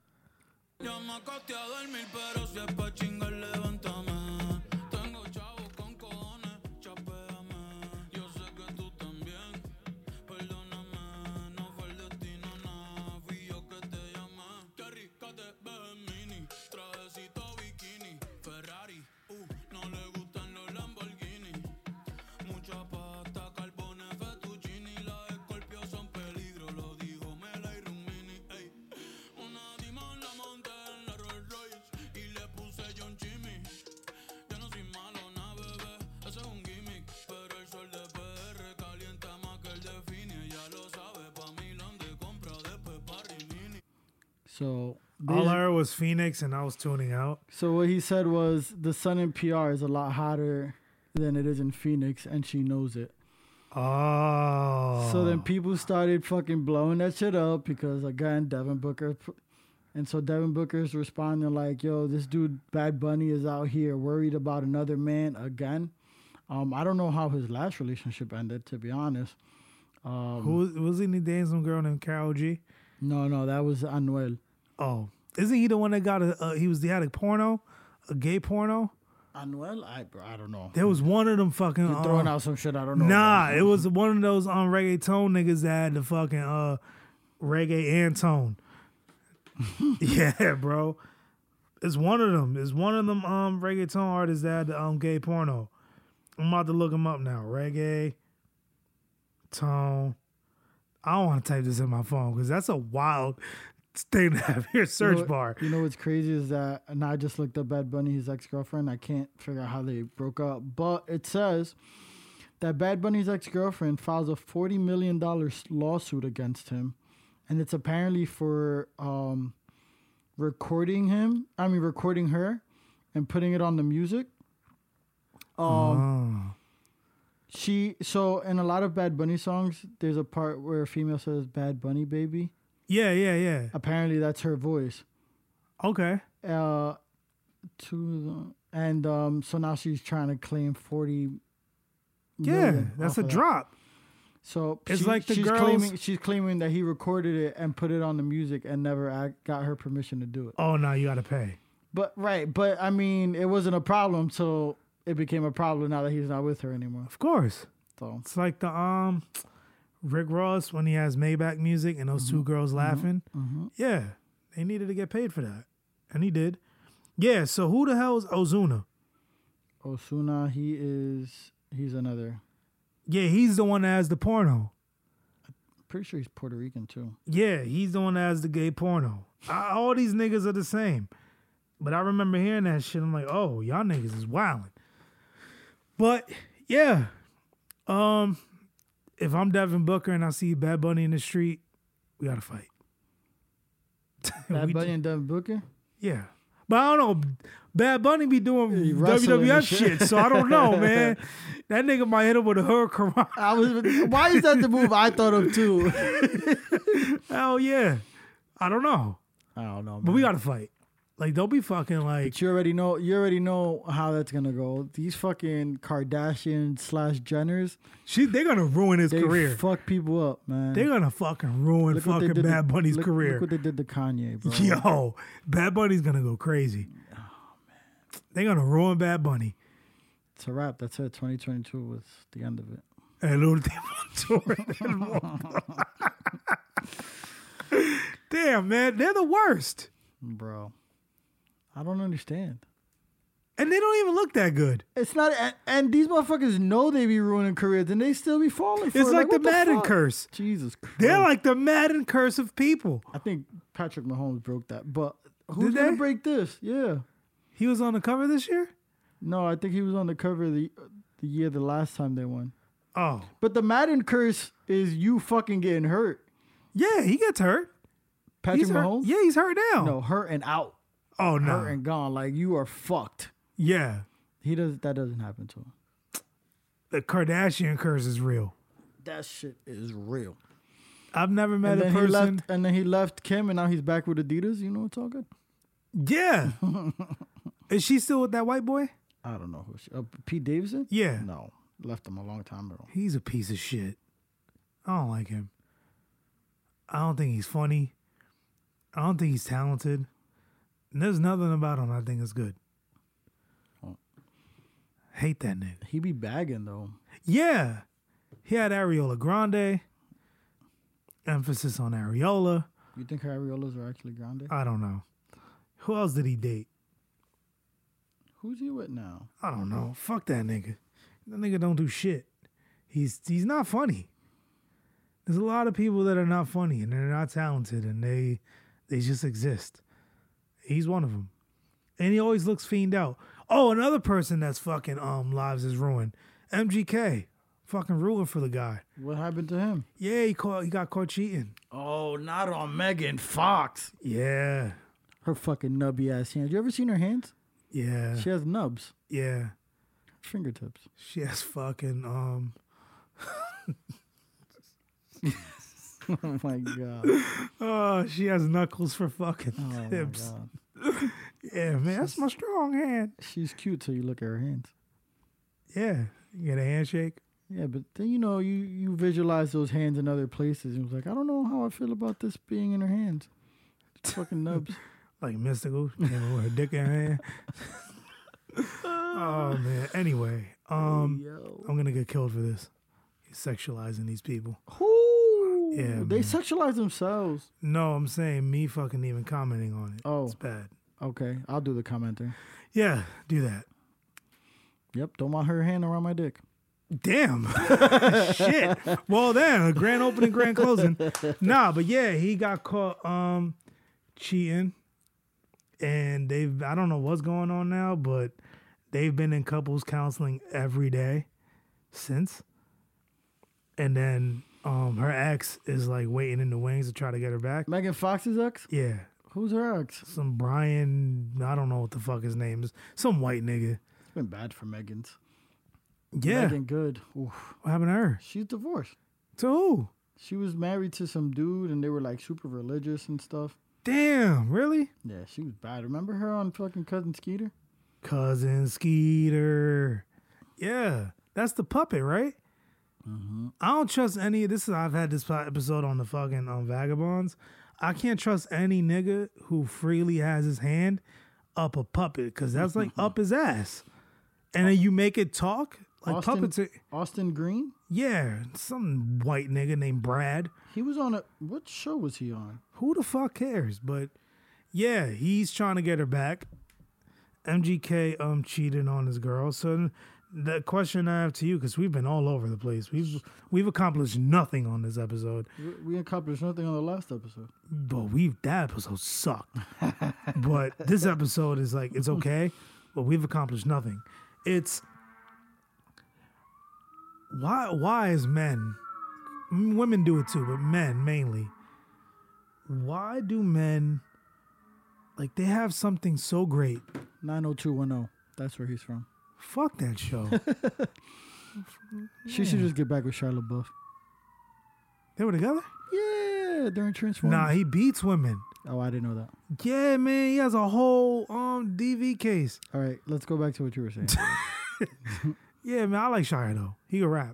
So all I heard was Phoenix, and I was tuning out. So what he said was the sun in P R is a lot hotter than it is in Phoenix, and she knows it. Oh. So then people started fucking blowing that shit up because again, Devin Booker, and so Devin Booker's responding like, "Yo, this dude Bad Bunny is out here worried about another man again." Um, I don't know how his last relationship ended, to be honest. Um, Who was he dating some girl named Karol G? No, no, that was Anuel. Oh, isn't he the one that got a? Uh, he was he had a porno, a gay porno. Anuel, I bro, I don't know. There was one of them fucking You're throwing uh, out some shit I don't know. Nah, about. it was one of those um reggaeton niggas that had the fucking uh reggae and tone. Yeah, bro, it's one of them. It's one of them um reggaeton artists that had the um gay porno. I'm about to look him up now. Reggae tone. I don't want to type this in my phone because that's a wild thing to have your search you know, bar. You know what's crazy is that, and I just looked up Bad Bunny, his ex-girlfriend. I can't figure out how they broke up, but it says that Bad Bunny's ex-girlfriend files a forty million dollars lawsuit against him, and it's apparently for um, recording him, I mean recording her and putting it on the music. Um, oh. She, so in a lot of Bad Bunny songs, there's a part where a female says Bad Bunny baby. Yeah, yeah, yeah. Apparently that's her voice. Okay. Uh, to and um, so now she's trying to claim forty. Yeah, that's a drop. That. So it's she, like the she's girls claiming she's claiming that he recorded it and put it on the music and never act, got her permission to do it. Oh no, you got to pay. But right, but I mean, it wasn't a problem till it became a problem now that he's not with her anymore. Of course. So it's like the um. Rick Ross when he has Maybach music and those mm-hmm. two girls laughing. Mm-hmm. Yeah, they needed to get paid for that. And he did. Yeah, so who the hell is Ozuna? Ozuna, he is, he's another. Yeah, he's the one that has the porno. I'm pretty sure he's Puerto Rican too. Yeah, he's the one that has the gay porno. I, all these niggas are the same. But I remember hearing that shit. I'm like, oh, y'all niggas is wilding. But, yeah. Um... If I'm Devin Booker and I see Bad Bunny in the street, we gotta fight. Bad Bunny and Devin Booker? Yeah. But I don't know. Bad Bunny be doing He W W F shit. shit, so I don't know, man. That nigga might hit him with a hurricane. I was. Why is that the move I thought of too? Hell yeah. I don't know. I don't know, man. But we gotta fight. Like, don't be fucking like. But you already know. You already know how that's gonna go. These fucking Kardashian slash Jenners. She, they're gonna ruin his They career. fuck people up, man. They're gonna fucking ruin Look what they fucking did Bad to- Bunny's look, career. Look what they did to Kanye, bro. Yo, Bad Bunny's gonna go crazy. Oh man, they're gonna ruin Bad Bunny. It's a wrap. That's it. twenty twenty-two was the end of it. El último tour del mundo. Damn, man, they're the worst, Bro. I don't understand. and they don't even look that good. It's not, and, and these motherfuckers know they be ruining careers, and they still be falling for It's it. like, the what Madden fuck? curse. Jesus Christ. They're like the Madden curse of people. I think Patrick Mahomes broke that, but who's Did gonna they? break this? Yeah. He was on the cover this year. No, I think he was on the cover of the the year the last time they won. Oh, But the Madden curse is you fucking getting hurt. yeah, he gets hurt. Patrick He's hurt. Mahomes? Yeah, he's hurt now. No, hurt and out. Oh no. Hurt and gone. Like you are fucked. Yeah, He does that doesn't happen to him. the Kardashian curse is real. That shit is real. I've never met And a then he person. left and then he left Kim and now he's back with Adidas. You know it's all good. Yeah. Is she still with that white boy? I don't know who she, uh, Pete Davidson? Yeah. No. Left him a long time ago. He's a piece of shit. I don't like him. I don't think he's funny. I don't think he's talented. And there's nothing about him I think is good. Oh. Hate that nigga. He be bagging though. Yeah. He had Ariola Grande. Emphasis on Areola. You think her areolas are actually grande? I don't know. Who else did he date? Who's he with now? I don't know. Fuck that nigga. That nigga don't do shit. He's he's not funny. There's a lot of people that are not funny and they're not talented and they they just exist. He's one of them. And he always looks fiend out. Oh, another person that's fucking um lives is ruined. M G K. Fucking ruined for the guy. What happened to him? Yeah, he caught he got caught cheating. Oh, not on Megan Fox. Yeah. Her fucking nubby ass hands. You ever seen her hands? Yeah. She has nubs. Yeah. Fingertips. She has fucking um Oh my god. oh, she has knuckles for fucking Oh my tips. god. Yeah, man, that's my strong hand. She's cute till you look at her hands. Yeah, you get a handshake. Yeah, but then you know you you visualize those hands in other places. And it was like, I don't know how I feel about this being in her hands. It's fucking nubs. Like mystical, you know, with her dick in her hand. Oh man. Anyway, um, Yo. I'm gonna get killed for this. He's sexualizing these people. Ooh, Yeah, they man. sexualize themselves. No, I'm saying me fucking even commenting on it. Oh. It's bad. Okay, I'll do the commenting. Yeah, do that. Yep, don't want her hand around my dick. Damn. Shit. Well then, a grand opening, grand closing. Nah, but yeah, he got caught um cheating. And they've I don't know what's going on now, but they've been in couples counseling every day since. And then um her ex is like waiting in the wings to try to get her back. Megan Fox's ex? Yeah. Who's her ex? Some Brian, I don't know what the fuck his name is. Some white nigga. It's been bad for Megan's. Yeah. Megan Good. Oof. What happened to her? She's divorced. To who? She was married to some dude and they were like super religious and stuff. Damn, really? Yeah, she was bad. Remember her on fucking Cousin Skeeter? Cousin Skeeter. Yeah. That's the puppet, right? Mm-hmm. I don't trust any. This is I've had this po- episode on the fucking um, Vagabonds. I can't trust any nigga who freely has his hand up a puppet because that's like up his ass, and then you make it talk like Austin, puppets. Are, Austin Green? yeah, some white nigga named Brad. He was on a what show was he on? Who the fuck cares? But yeah, he's trying to get her back. M G K um cheated on his girl. So the question I have to you, because we've been all over the place, we've we've accomplished nothing on this episode. We, we accomplished nothing on the last episode. But we've that episode sucked. But this episode is like it's okay, but we've accomplished nothing. It's why why as men, m- women do it too, but men mainly. Why do men like they have something so great? nine oh two one oh. That's where he's from. Fuck that show. She should just get back with Shia LaBeouf. They were together? Yeah, during Transformers. Nah, he beats women. Oh, I didn't know that. Yeah, man, he has a whole um D V case. All right, let's go back to what you were saying. Yeah, man, I like Shia though. He can rap.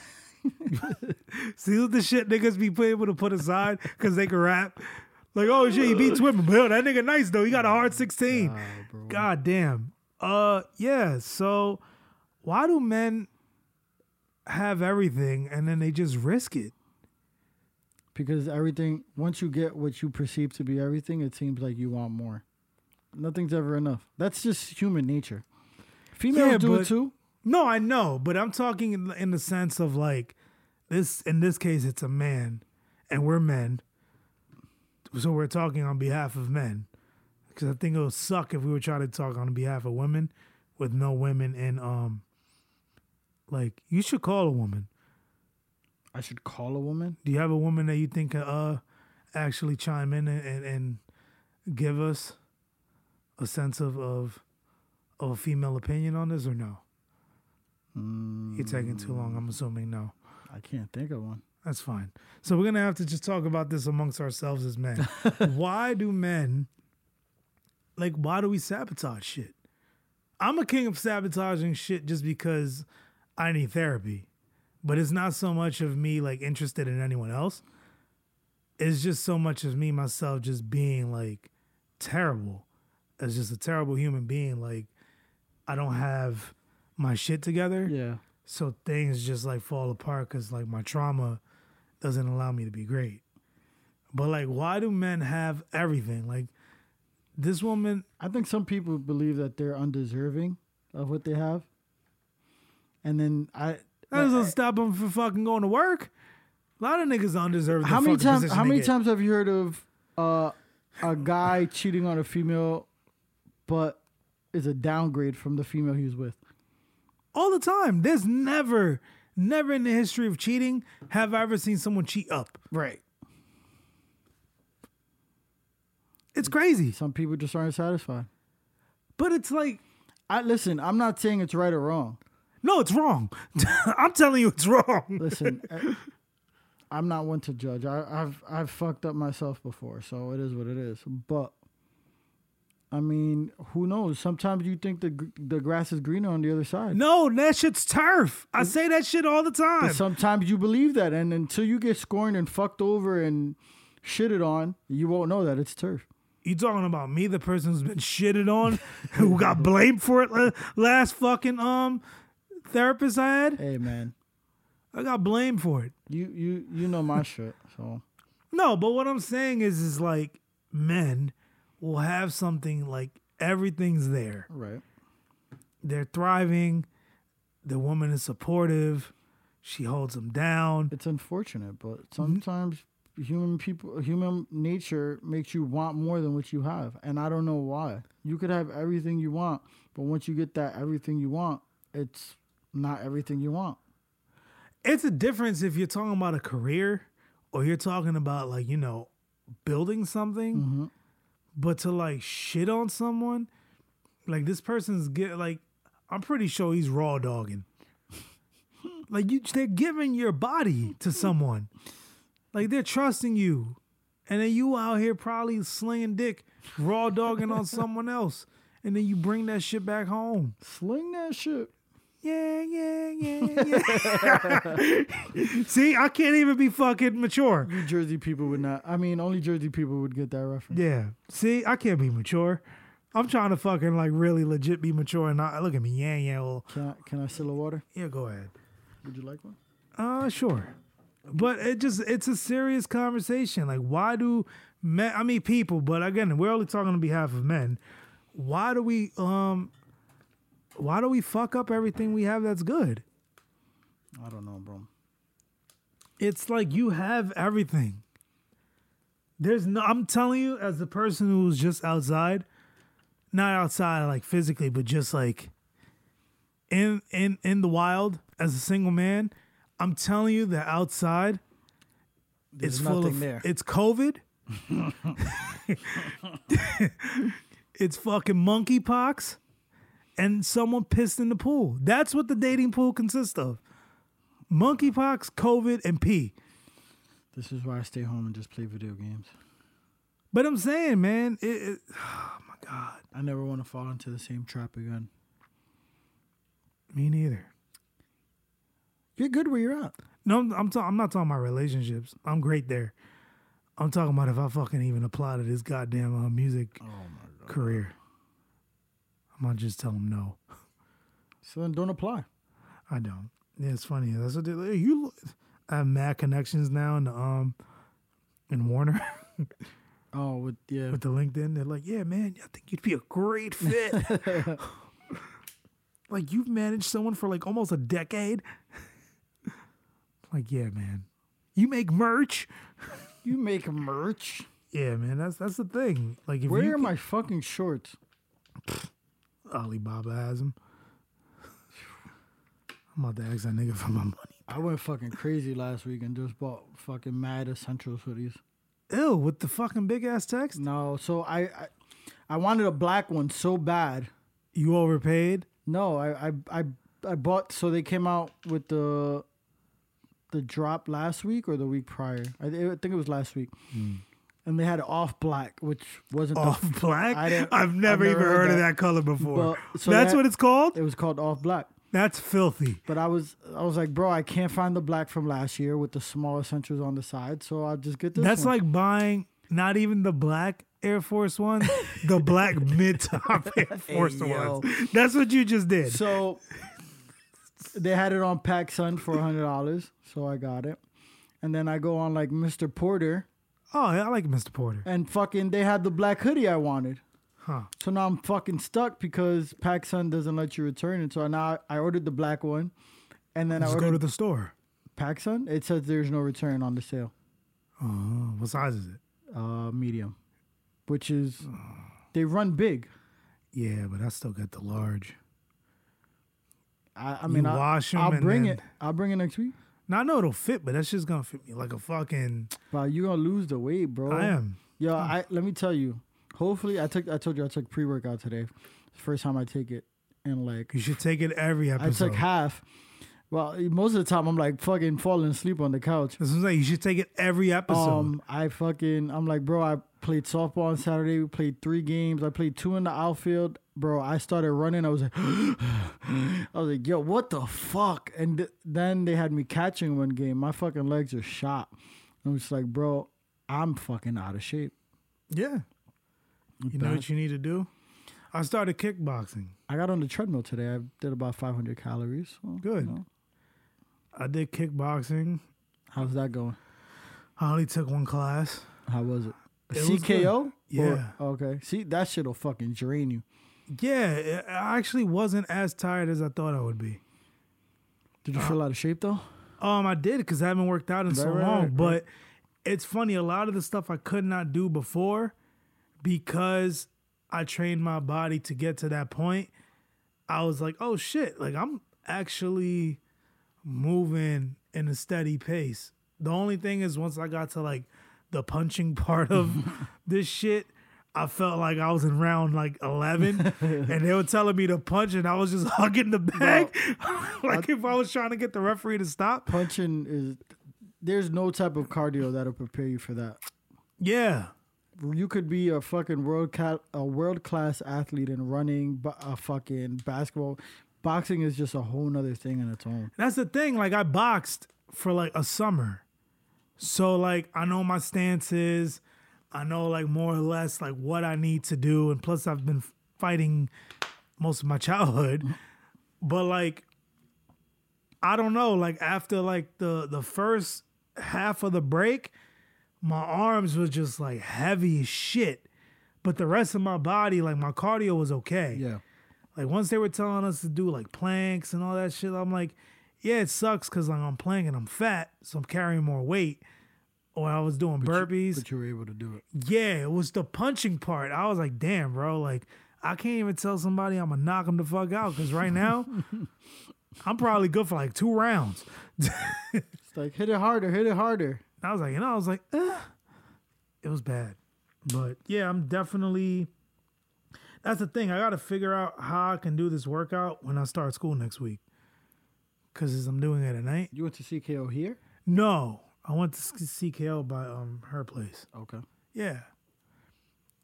See what the shit niggas be able to put aside because they can rap. Like, oh shit, he beats women, but yo, that nigga nice though. He got a hard sixteen. Wow, bro. God damn. Uh, yeah. So, why do men have everything and then they just risk it? Because everything, once you get what you perceive to be everything, it seems like you want more. Nothing's ever enough. That's just human nature. Females Yeah, do but- it too. No, I know, but I'm talking in, in the sense of like this. In this case, it's a man, and we're men, so we're talking on behalf of men. Because I think it would suck if we were trying to talk on behalf of women, with no women in. Um, like you should call a woman. I should call a woman. Do you have a woman that you think can uh actually chime in and, and, and give us a sense of, of of a female opinion on this, or no? Mm, You're taking too long. I'm assuming no. I can't think of one. That's fine. So we're gonna have to just talk about this amongst ourselves as men. Why do men like why do we sabotage shit? I'm a king of sabotaging shit just because I need therapy. But it's not so much of me like interested in anyone else. It's just so much of me myself just being like terrible. As just a terrible human being. Like I don't have my shit together. Yeah. So things just like fall apart because like my trauma doesn't allow me to be great. But like, why do men have everything? Like this woman, I think some people believe that they're undeserving of what they have. And then I... that doesn't I- stop them from fucking going to work. A lot of niggas undeserving. how the many fucking times position How they many get. times have you heard of uh, a guy cheating on a female, but is a downgrade from the female he was with? All the time. There's never, never in the history of cheating have I ever seen someone cheat up. Right. It's crazy. Some people just aren't satisfied. But it's like, I listen. I'm not saying it's right or wrong. no, it's wrong. I'm telling you it's wrong. Listen, I- I'm not one to judge. I, I've I've fucked up myself before, so it is what it is. But I mean, who knows? Sometimes you think the gr- the grass is greener on the other side. No, that shit's turf. I say that shit all the time. But sometimes you believe that, and until you get scorned and fucked over and shitted on, you won't know that it's turf. You talking about me, the person who's been shitted on, who got blamed for it la- last fucking um therapist I had? Hey man, I got blamed for it. you you you know my shit. So No, but what I'm saying is, is like men will have something like everything's there. right. They're thriving. The woman is supportive. She holds them down. It's unfortunate, but sometimes human people, human nature makes you want more than what you have, and I don't know why. You could have everything you want, but once you get that everything you want, it's not everything you want. It's a difference if you're talking about a career or you're talking about like, you know, building something. Mm-hmm. But to like shit on someone, like this person's get like, I'm pretty sure he's raw dogging. Like you, they're giving your body to someone, like they're trusting you, and then you out here probably slinging dick, raw dogging on someone else, and then you bring that shit back home. Sling that shit. Yeah, yeah, yeah, yeah. See, I can't even be fucking mature. You Jersey people would not. I mean, only Jersey people would get that reference. Yeah. See, I can't be mature. I'm trying to fucking like really legit be mature and not look at me. Yeah, yeah. Well, Can I can I still a water? yeah. Go ahead. Would you like one? Uh, sure. But it just it's a serious conversation. Like, why do men? I mean, people. But again, we're only talking on behalf of men. Why do we um? Why do we fuck up everything we have that's good? I don't know, bro. It's like you have everything. There's no, I'm telling you, as the person who's just outside, not outside like physically, but just like in in in the wild as a single man, I'm telling you that outside There's it's full nothing of there. it's COVID. It's fucking monkeypox. And someone pissed in the pool. That's what the dating pool consists of. Monkeypox, COVID, and pee. This is why I stay home and just play video games. But I'm saying, man, it, it, oh my God. I never want to fall into the same trap again. Me neither. You're good where you're at. No, I'm I'm, ta- I'm not talking about relationships. I'm great there. I'm talking about if I fucking even apply to this goddamn uh, music Oh my God. career. I'm gonna just tell them no. So then don't apply. I don't. Yeah, it's funny. That's what they, hey, you. look- I have mad connections now in the, um in Warner Oh, with yeah. with the LinkedIn. They're like, yeah, man, I think you'd be a great fit. Like you've managed someone for like almost a decade. Like, yeah, man, you make merch. You make merch. Yeah, man, that's that's the thing. Like, if Where you are can- my fucking shorts? Alibaba has them. I'm about to ask that nigga for my money. I went fucking crazy last week and just bought fucking mad Essentials hoodies. Ew, with the fucking big ass text. No, so I, I I wanted a black one so bad. You overpaid. No, I I I, I bought so they came out with the the drop last week or the week prior. I, I think it was last week. And they had off black, which wasn't Off the, black. I didn't- I've never I've even never heard, heard of that. that color before. But- so That's that- what it's called. it was called off black. That's filthy. But I was I was like, bro, I can't find the black from last year with the small Essentials on the side, so I'll just get this. That's one. like buying not even the black Air Force One, the black mid top Air Force yo. Ones. That's what you just did. So they had it on PacSun for a hundred dollars, so I got it. And then I go on like Mister Porter, Oh, I like Mister Porter. and fucking they had the black hoodie I wanted. Huh. So now I'm fucking stuck because PacSun doesn't let you return it. So now I ordered the black one, and then Just I go to ordered the store. PacSun. It says there's no return on the sale. Oh, what size is it? Uh, medium, which is they run big. Yeah, but I still got the large. I, I mean, I, wash 'em I'll and bring then- it. I'll bring it next week. Now I know it'll fit, but that's just gonna fit me like a fucking. But you gonna lose the weight, bro. I am. Yo, I let me tell you. Hopefully, I took. I told you I took pre workout today. First time I take it, and like You should take it every I episode. took half. Well, most of the time I'm like fucking falling asleep on the couch. That's what I'm saying. You should take it every episode. Um, I fucking I'm like, bro. I played softball on Saturday. We played three games. I played two in the outfield, bro. I started running. I was like, I was like, yo, what the fuck? And th- then they had me catching one game. My fucking legs are shot. I was like, bro, I'm fucking out of shape. yeah. You know bad. what you need to do? I started kickboxing. I got on the treadmill today. I did about five hundred calories. So, Good. you know. I did kickboxing. How's that going? I only took one class. How was it? It was C K O? good. Or- Yeah. okay. See, that shit'll fucking drain you. Yeah, it- I actually wasn't as tired as I thought I would be. Did you feel out of shape though? Um, I did because I haven't worked out in so Right, right, long. right, But right. it's funny, a lot of the stuff I could not do before because I trained my body to get to that point. I was like, oh shit, like I'm actually moving in a steady pace. The only thing is once I got to like the punching part of this shit, I felt like I was in round like eleven and they were telling me to punch and I was just hugging the bag. like if I was trying to get the referee to stop. Punching is there's no type of cardio that'll prepare you for that. Yeah. You could be a fucking world ca- a world class athlete in running, bu- a fucking basketball. Boxing is just a whole nother thing in its own. That's the thing. Like I boxed for like a summer. So like I know my stances. I know like more or less like what I need to do. And plus I've been fighting most of my childhood. But like I don't know, like after like the the first half of the break, my arms was just like heavy as shit. But the rest of my body, like my cardio was okay. Yeah. Like once they were telling us to do like planks and all that shit, I'm like, yeah, it sucks because like I'm planking, I'm fat, so I'm carrying more weight. Or I was doing burpees. But you were able to do it. Yeah, it was the punching part. I was like, damn, bro, like I can't even tell somebody I'm gonna knock them the fuck out because right now I'm probably good for like two rounds. It's like hit it harder, hit it harder. I was like, you know, I was like, eh. It was bad. But yeah, I'm definitely. That's the thing. I got to figure out how I can do this workout when I start school next week. Because I'm doing it at night. You went to C K O here? No, I went to C K O by um her place. Okay. Yeah.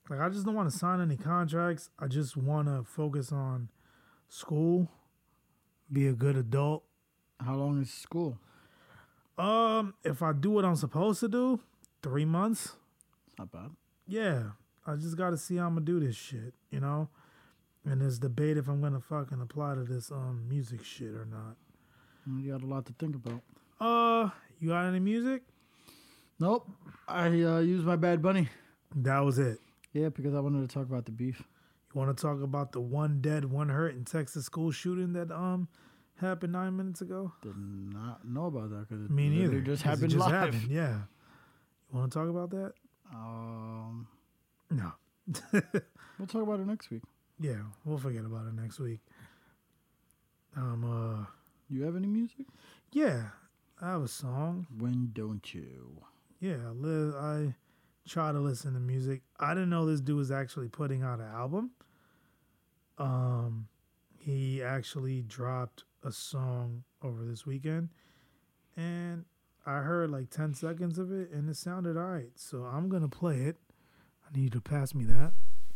Like, I just don't want to sign any contracts. I just want to focus on school, be a good adult. How long is school? Um, if I do what I'm supposed to do, three months. Not bad. Yeah, I just got to see how I'm gonna do this shit, you know. And there's debate if I'm gonna fucking apply to this um music shit or not. You got a lot to think about. Uh, you got any music? Nope. I uh, used my Bad Bunny. That was it. Yeah, because I wanted to talk about the beef. You want to talk about the one dead, one hurt in Texas school shooting that um happened nine minutes ago? Did not know about that because it Me neither. literally just 'cause it happened just live. happened, yeah. You want to talk about that? Um, No. we'll talk about it next week. Yeah, we'll forget about it next week. Um. Uh. You have any music? Yeah, I have a song. When don't you? Yeah, I, li- I try to listen to music. I didn't know this dude was actually putting out an album. Um, he actually dropped a song over this weekend, and I heard like ten seconds of it, and it sounded all right. So I'm gonna play it. I need you to pass me that.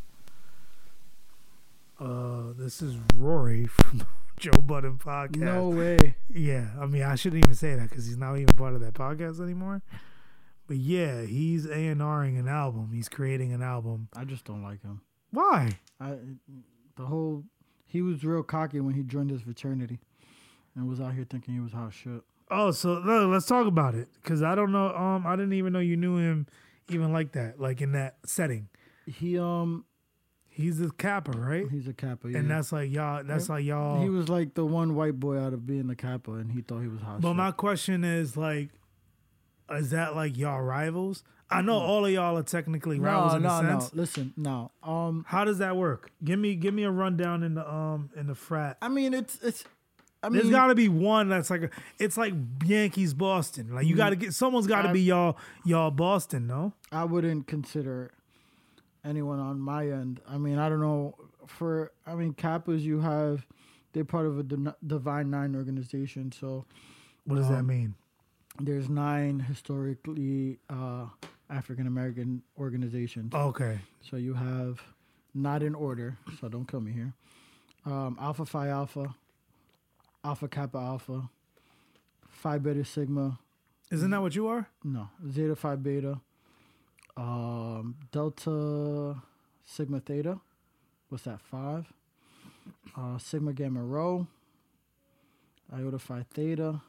Uh, this is Rory from the Joe Budden podcast. No way. Yeah, I mean, I shouldn't even say that because he's not even part of that podcast anymore. But yeah, he's A and R-ing an album. He's creating an album. I just don't like him. Why? I the whole he was real cocky when he joined his fraternity, and was out here thinking he was hot shit. Oh, so no, let's talk about it because I don't know. Um, I didn't even know you knew him even like that, like in that setting. He um He's a Kappa, right? he's a Kappa, yeah. And that's like y'all. That's like y'all. He was like the one white boy out of being the Kappa, and he thought he was hot But shit. my question is like, is that like y'all rivals? I know all of y'all are technically rivals no, in no, a sense. no. Listen, no. Um, How does that work? Give me, give me a rundown in the um in the frat. I mean, it's it's. I mean, There's got to be one that's like a, it's like Yankees Boston. Like you got to get someone's got to I- be y'all y'all Boston, no? I wouldn't consider anyone on my end. I mean, I don't know. For I mean, Kappas, you have they're part of a Di- Divine Nine organization. So What does that Um, mean? there's nine historically uh, African American organizations. Okay. So you have not in order. So don't kill me here. Um, Alpha Phi Alpha, Alpha Kappa Alpha, Phi Beta Sigma. Isn't that what you are? No, Zeta Phi Beta, um, Delta Sigma Theta. What's that? Five. Uh, Sigma Gamma Rho, Iota Phi Theta,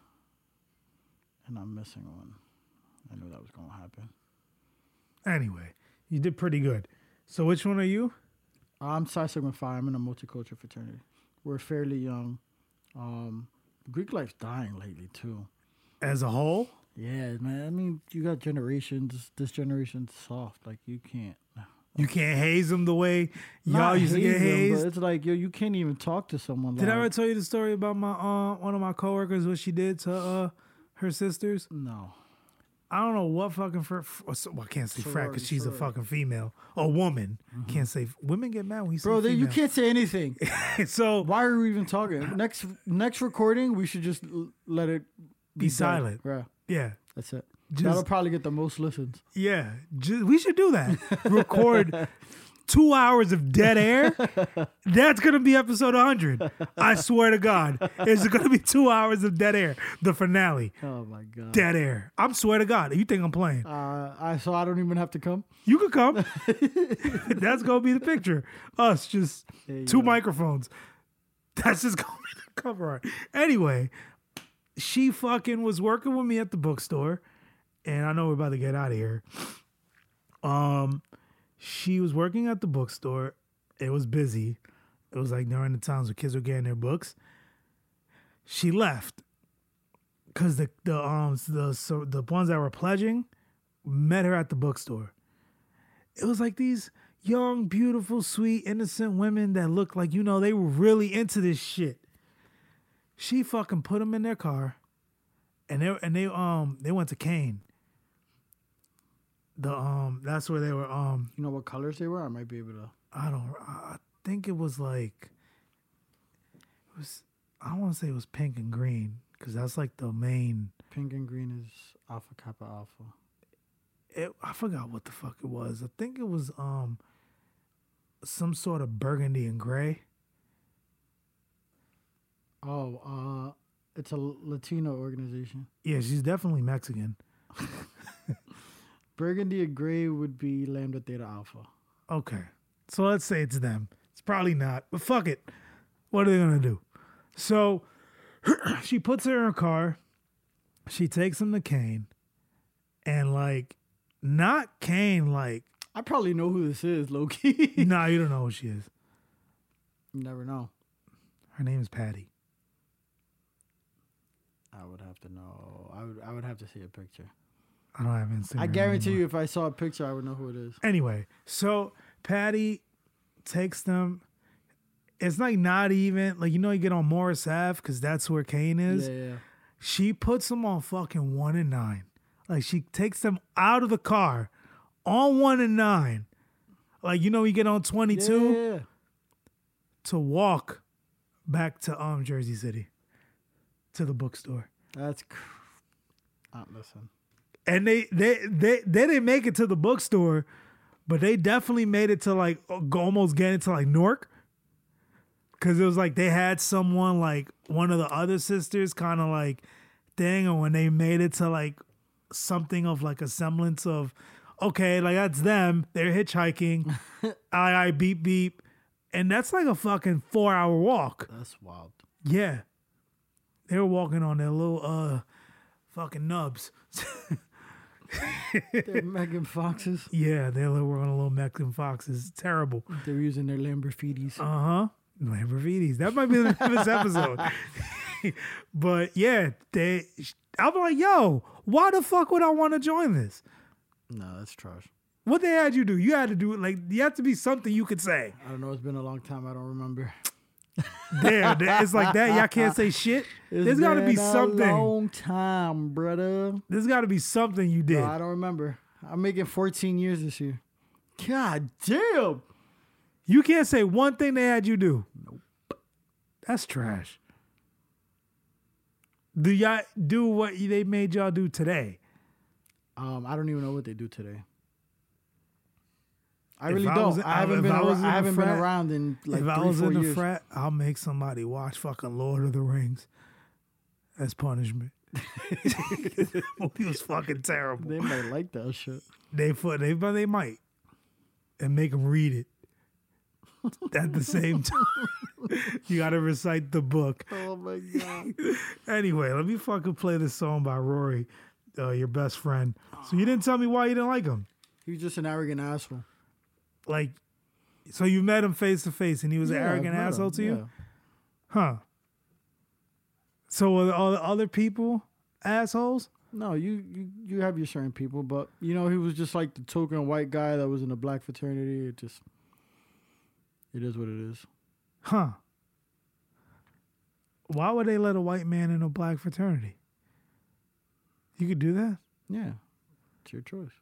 and I'm missing one. I knew that was gonna happen. Anyway, you did pretty good. So which one are you? I'm Psi Sigma Phi. I'm in a multicultural fraternity. We're fairly young. Um, Greek life's dying lately too. As a whole? Yeah, man. I mean, you got generations. This generation's soft. Like you can't. You can't haze them the way y'all Not used to get haze them, hazed. but it's like yo, you can't even talk to someone. Did I like, ever tell you the story about my uh, one of my coworkers, what she did to uh, her sisters? No. I don't know what fucking fr- fr- well, I can't say frat because Sorority, she's a sorority. fucking female, a woman. Can't say women get mad when you say Bro, they, you female. can't say anything. So Why are we even talking? Next next recording, we should just l- let it Be dead. silent. Yeah, yeah, that's it. Just- That'll probably get the most listens. yeah. Just, we should do that. Record two hours of dead air. That's gonna be episode one hundred. I swear to God, it's gonna be two hours of dead air. The finale, Oh my god. dead air. I'm swear to God. You think I'm playing? Uh, I so I don't even have to come. You could come. That's gonna be the picture. Us just There you two go. microphones. That's just gonna be the cover art. Anyway, she fucking was working with me at the bookstore, and I know we're about to get out of here. Um, she was working at the bookstore. It was busy. It was like during the times when kids were getting their books. She left because the the um the so the ones that were pledging met her at the bookstore. It was like these young, beautiful, sweet, innocent women that looked like, you know, they were really into this shit. She fucking put them in their car, and they and they um they went to Kane. The um that's where they were um You know what colors they were? I might be able to. I don't I think it was like it was I don't want to say it was pink and green because that's like the main. Pink and green is Alpha Kappa Alpha. It, I forgot what the fuck it was. I think it was um some sort of burgundy and gray. Oh, uh, it's a Latino organization. Yeah, she's definitely Mexican. Burgundy and gray would be Lambda Theta Alpha. Okay. So let's say it's them. It's probably not, but fuck it. What are they going to do? So she puts her in her car. She takes him to Kane. And like, not Kane, like. I probably know who this is, low key. Nah, you don't know who she is. You never know. Her name is Patty. I would have to know. I would I would have to see a picture. I don't have Instagram. I guarantee anymore. you if I saw a picture, I would know who it is. Anyway, so Patty takes them. It's like not even, like, you know, you get on Morris Ave because that's where Kane is. Yeah, yeah. She puts them on fucking one and nine. Like, she takes them out of the car on one and nine. Like, you know, you get on twenty-two Yeah. to walk back to um Jersey City to the bookstore. That's cr- uh, listen. And they they they they didn't make it to the bookstore, but they definitely made it to like almost get into like Newark. Cause it was like they had someone like one of the other sisters kind of like thing, and when they made it to like something of like a semblance of, okay, like that's them. They're hitchhiking. I I beep beep, and that's like a fucking four hour walk. That's wild. Yeah, they were walking on their little uh fucking nubs. They're Megan Foxes. Yeah, they were on a little Mexican foxes. It's terrible. They're using their Lamborghinis. Uh huh. Lamborghinis. That might be the name of this episode. But yeah, they. I'm like, yo, why the fuck would I want to join this? No, that's trash. What they had you do? You had to do it like you have to be something you could say. I don't know. It's been a long time. I don't remember. There, there, it's like that. Y'all can't say shit. It's There's got to be been a something. long time, brother. There's got to be something you did. No, I don't remember. I'm making fourteen years this year. God damn. You can't say one thing they had you do. Nope. That's trash. Do y'all do what they made y'all do today? Um, I don't even know what they do today. I If really I don't. was- I haven't if been. I was Around, in I a haven't been frat- around in like if I three, was four in a years. frat, I'll make somebody watch fucking Lord of the Rings as punishment. That movie was fucking terrible. They might like that shit. They put they but they might and make them read it at the same time. You got to recite the book. Oh my god. Anyway, let me fucking play this song by Rory, uh, your best friend. So you didn't tell me why you didn't like him. He's just an arrogant asshole. Like, so you met him face to face and he was Yeah, an I've arrogant met asshole him, to you? yeah. Huh. So were all the other people assholes? No, you, you you have your certain people, but you know he was just like the token white guy that was in a black fraternity. It just, it is what it is. Huh. Why would they let a white man in a black fraternity? You could do that? Yeah, it's your choice.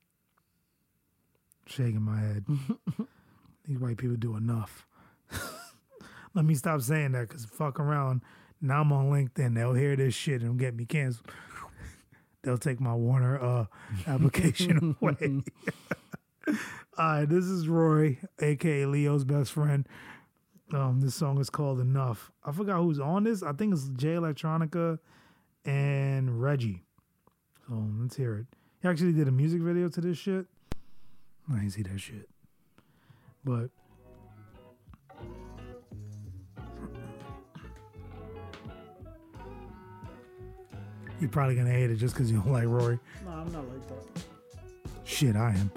Shaking my head. These white people do enough. Let me stop saying that because fuck around. Now I'm on LinkedIn. They'll hear this shit and get me canceled. They'll take my Warner uh, application away. All right, this is Rory, a k a. Leo's best friend. Um, this song is called Enough. I forgot who's on this. I think it's Jay Electronica and Reggie. So let's hear it. He actually did a music video to this shit. I didn't see that shit. But you're probably gonna hate it just because you don't like Rory. No, I'm not like that. Shit, I am.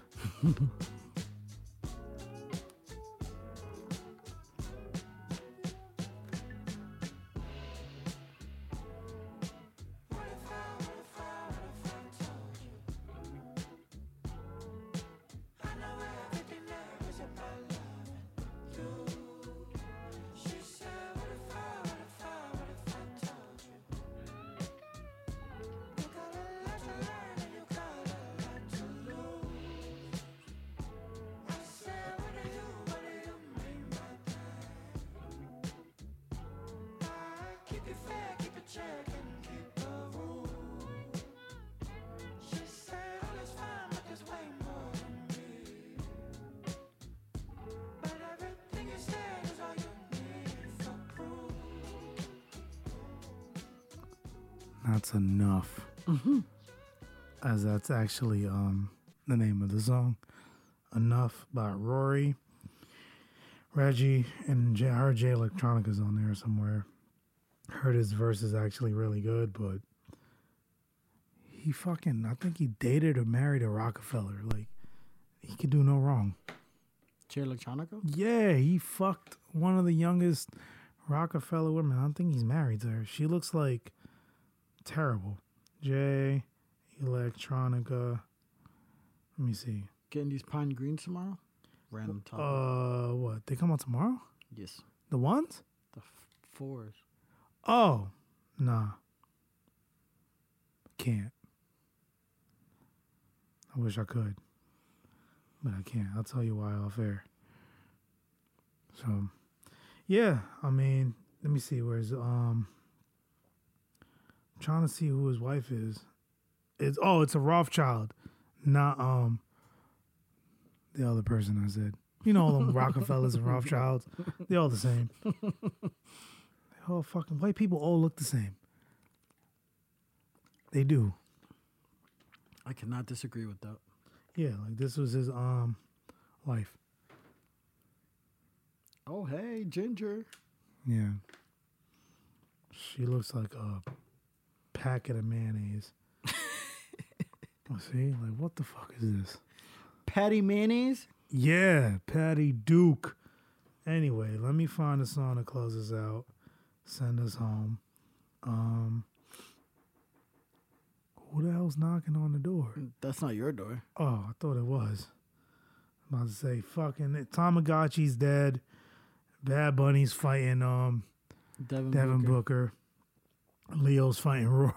That's Enough. Mm-hmm. As that's actually um the name of the song. Enough by Rory, Reggie, and J- I heard Jay Electronica's on there somewhere. Heard his verse is actually really good, but he fucking, I think he dated or married a Rockefeller. Like, he could do no wrong. Jay Electronica? Yeah, he fucked one of the youngest Rockefeller women. I don't think he's married to her. She looks like terrible. Jay Electronica. Let me see. Getting these pine greens tomorrow? Random topic. Uh, what? They come out tomorrow? yes. The ones? The f- fours. Oh, nah. Can't. I wish I could, but I can't. I'll tell you why off air. So, yeah. I mean, let me see. Where's um? I'm trying to see who his wife is. It's oh, it's a Rothschild, not um. The other person I said. You know, all them Rockefellers and Rothschilds. They're all the same. All fucking white people all look the same. They do. I cannot disagree with that. Yeah, like this was his um wife. Oh, hey, Ginger. Yeah. She looks like a packet of mayonnaise. Oh, see? Like, what the fuck is this? Patty Mayonnaise? Yeah, Patty Duke. Anyway, let me find a song to close us out. Send us home. Um, who the hell's knocking on the door? That's not your door. Oh, I thought it was. I'm about to say, fucking Tamagotchi's dead. Bad Bunny's fighting um Devin, Devin Booker. Booker. Leo's fighting Rory.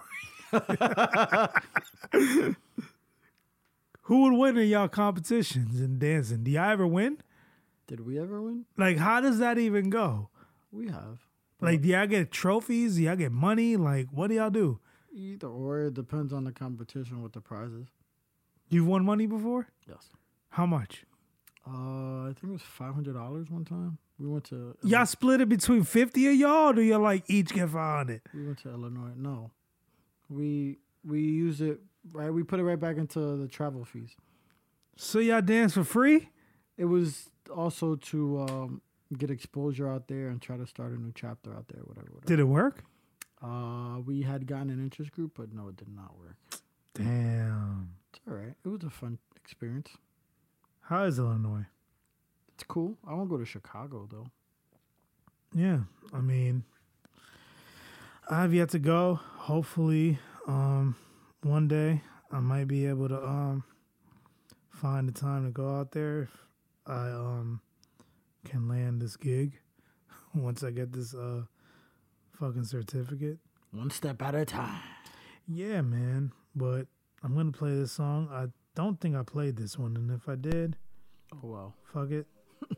Who would win in y'all competitions in dancing? Do y'all ever win? Did we ever win? Like, how does that even go? We have. Like, do y'all get trophies? Do y'all get money? Like, what do y'all do? Either or. It depends on the competition with the prizes. You've won money before? Yes. How much? Uh, I think it was five hundred dollars one time. We went to... Y'all split it between fifty of y'all, or do y'all, like, each get five hundred? We went to Illinois. No. We we used it, right? We put it right back into the travel fees. So y'all dance for free? It was also to um, get exposure out there and try to start a new chapter out there, whatever, whatever. Did it work? Uh, we had gotten an interest group, but no, it did not work. Damn. It's all right. It was a fun experience. How is Illinois? It's cool. I won't go to Chicago, though. Yeah, I mean, I have yet to go. Hopefully, um, one day I might be able to um find the time to go out there if I um can land this gig once I get this uh fucking certificate. One step at a time. Yeah, man. But I'm gonna play this song. I don't think I played this one, and if I did, Oh, wow. fuck it.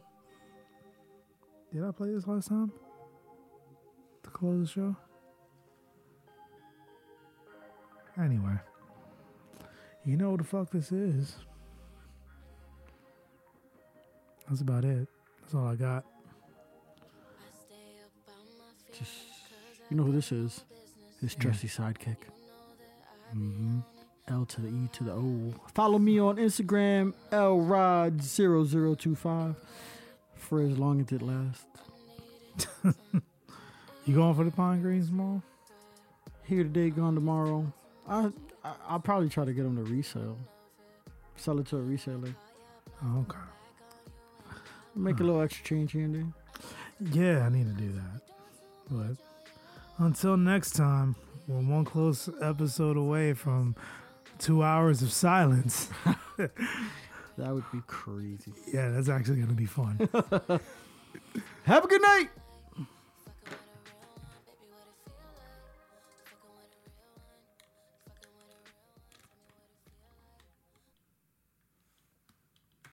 Did I play this last time? To close the show? Anyway. You know what the fuck this is. That's about it. That's all I got. Just, you know who this is? His trusty sidekick. Mm-hmm. L to the E to the O. Follow me on Instagram, L Rod zero zero two five. For as long as it lasts. You going for the pine greens tomorrow? Here today, gone tomorrow. I, I I'll probably try to get them to resale. Sell it to a reseller. Oh, okay. Make Huh. a little extra change here and there. Yeah, I need to do that. But until next time, we're one close episode away from two hours of silence. That would be crazy. Yeah, that's actually going to be fun. Have a good night.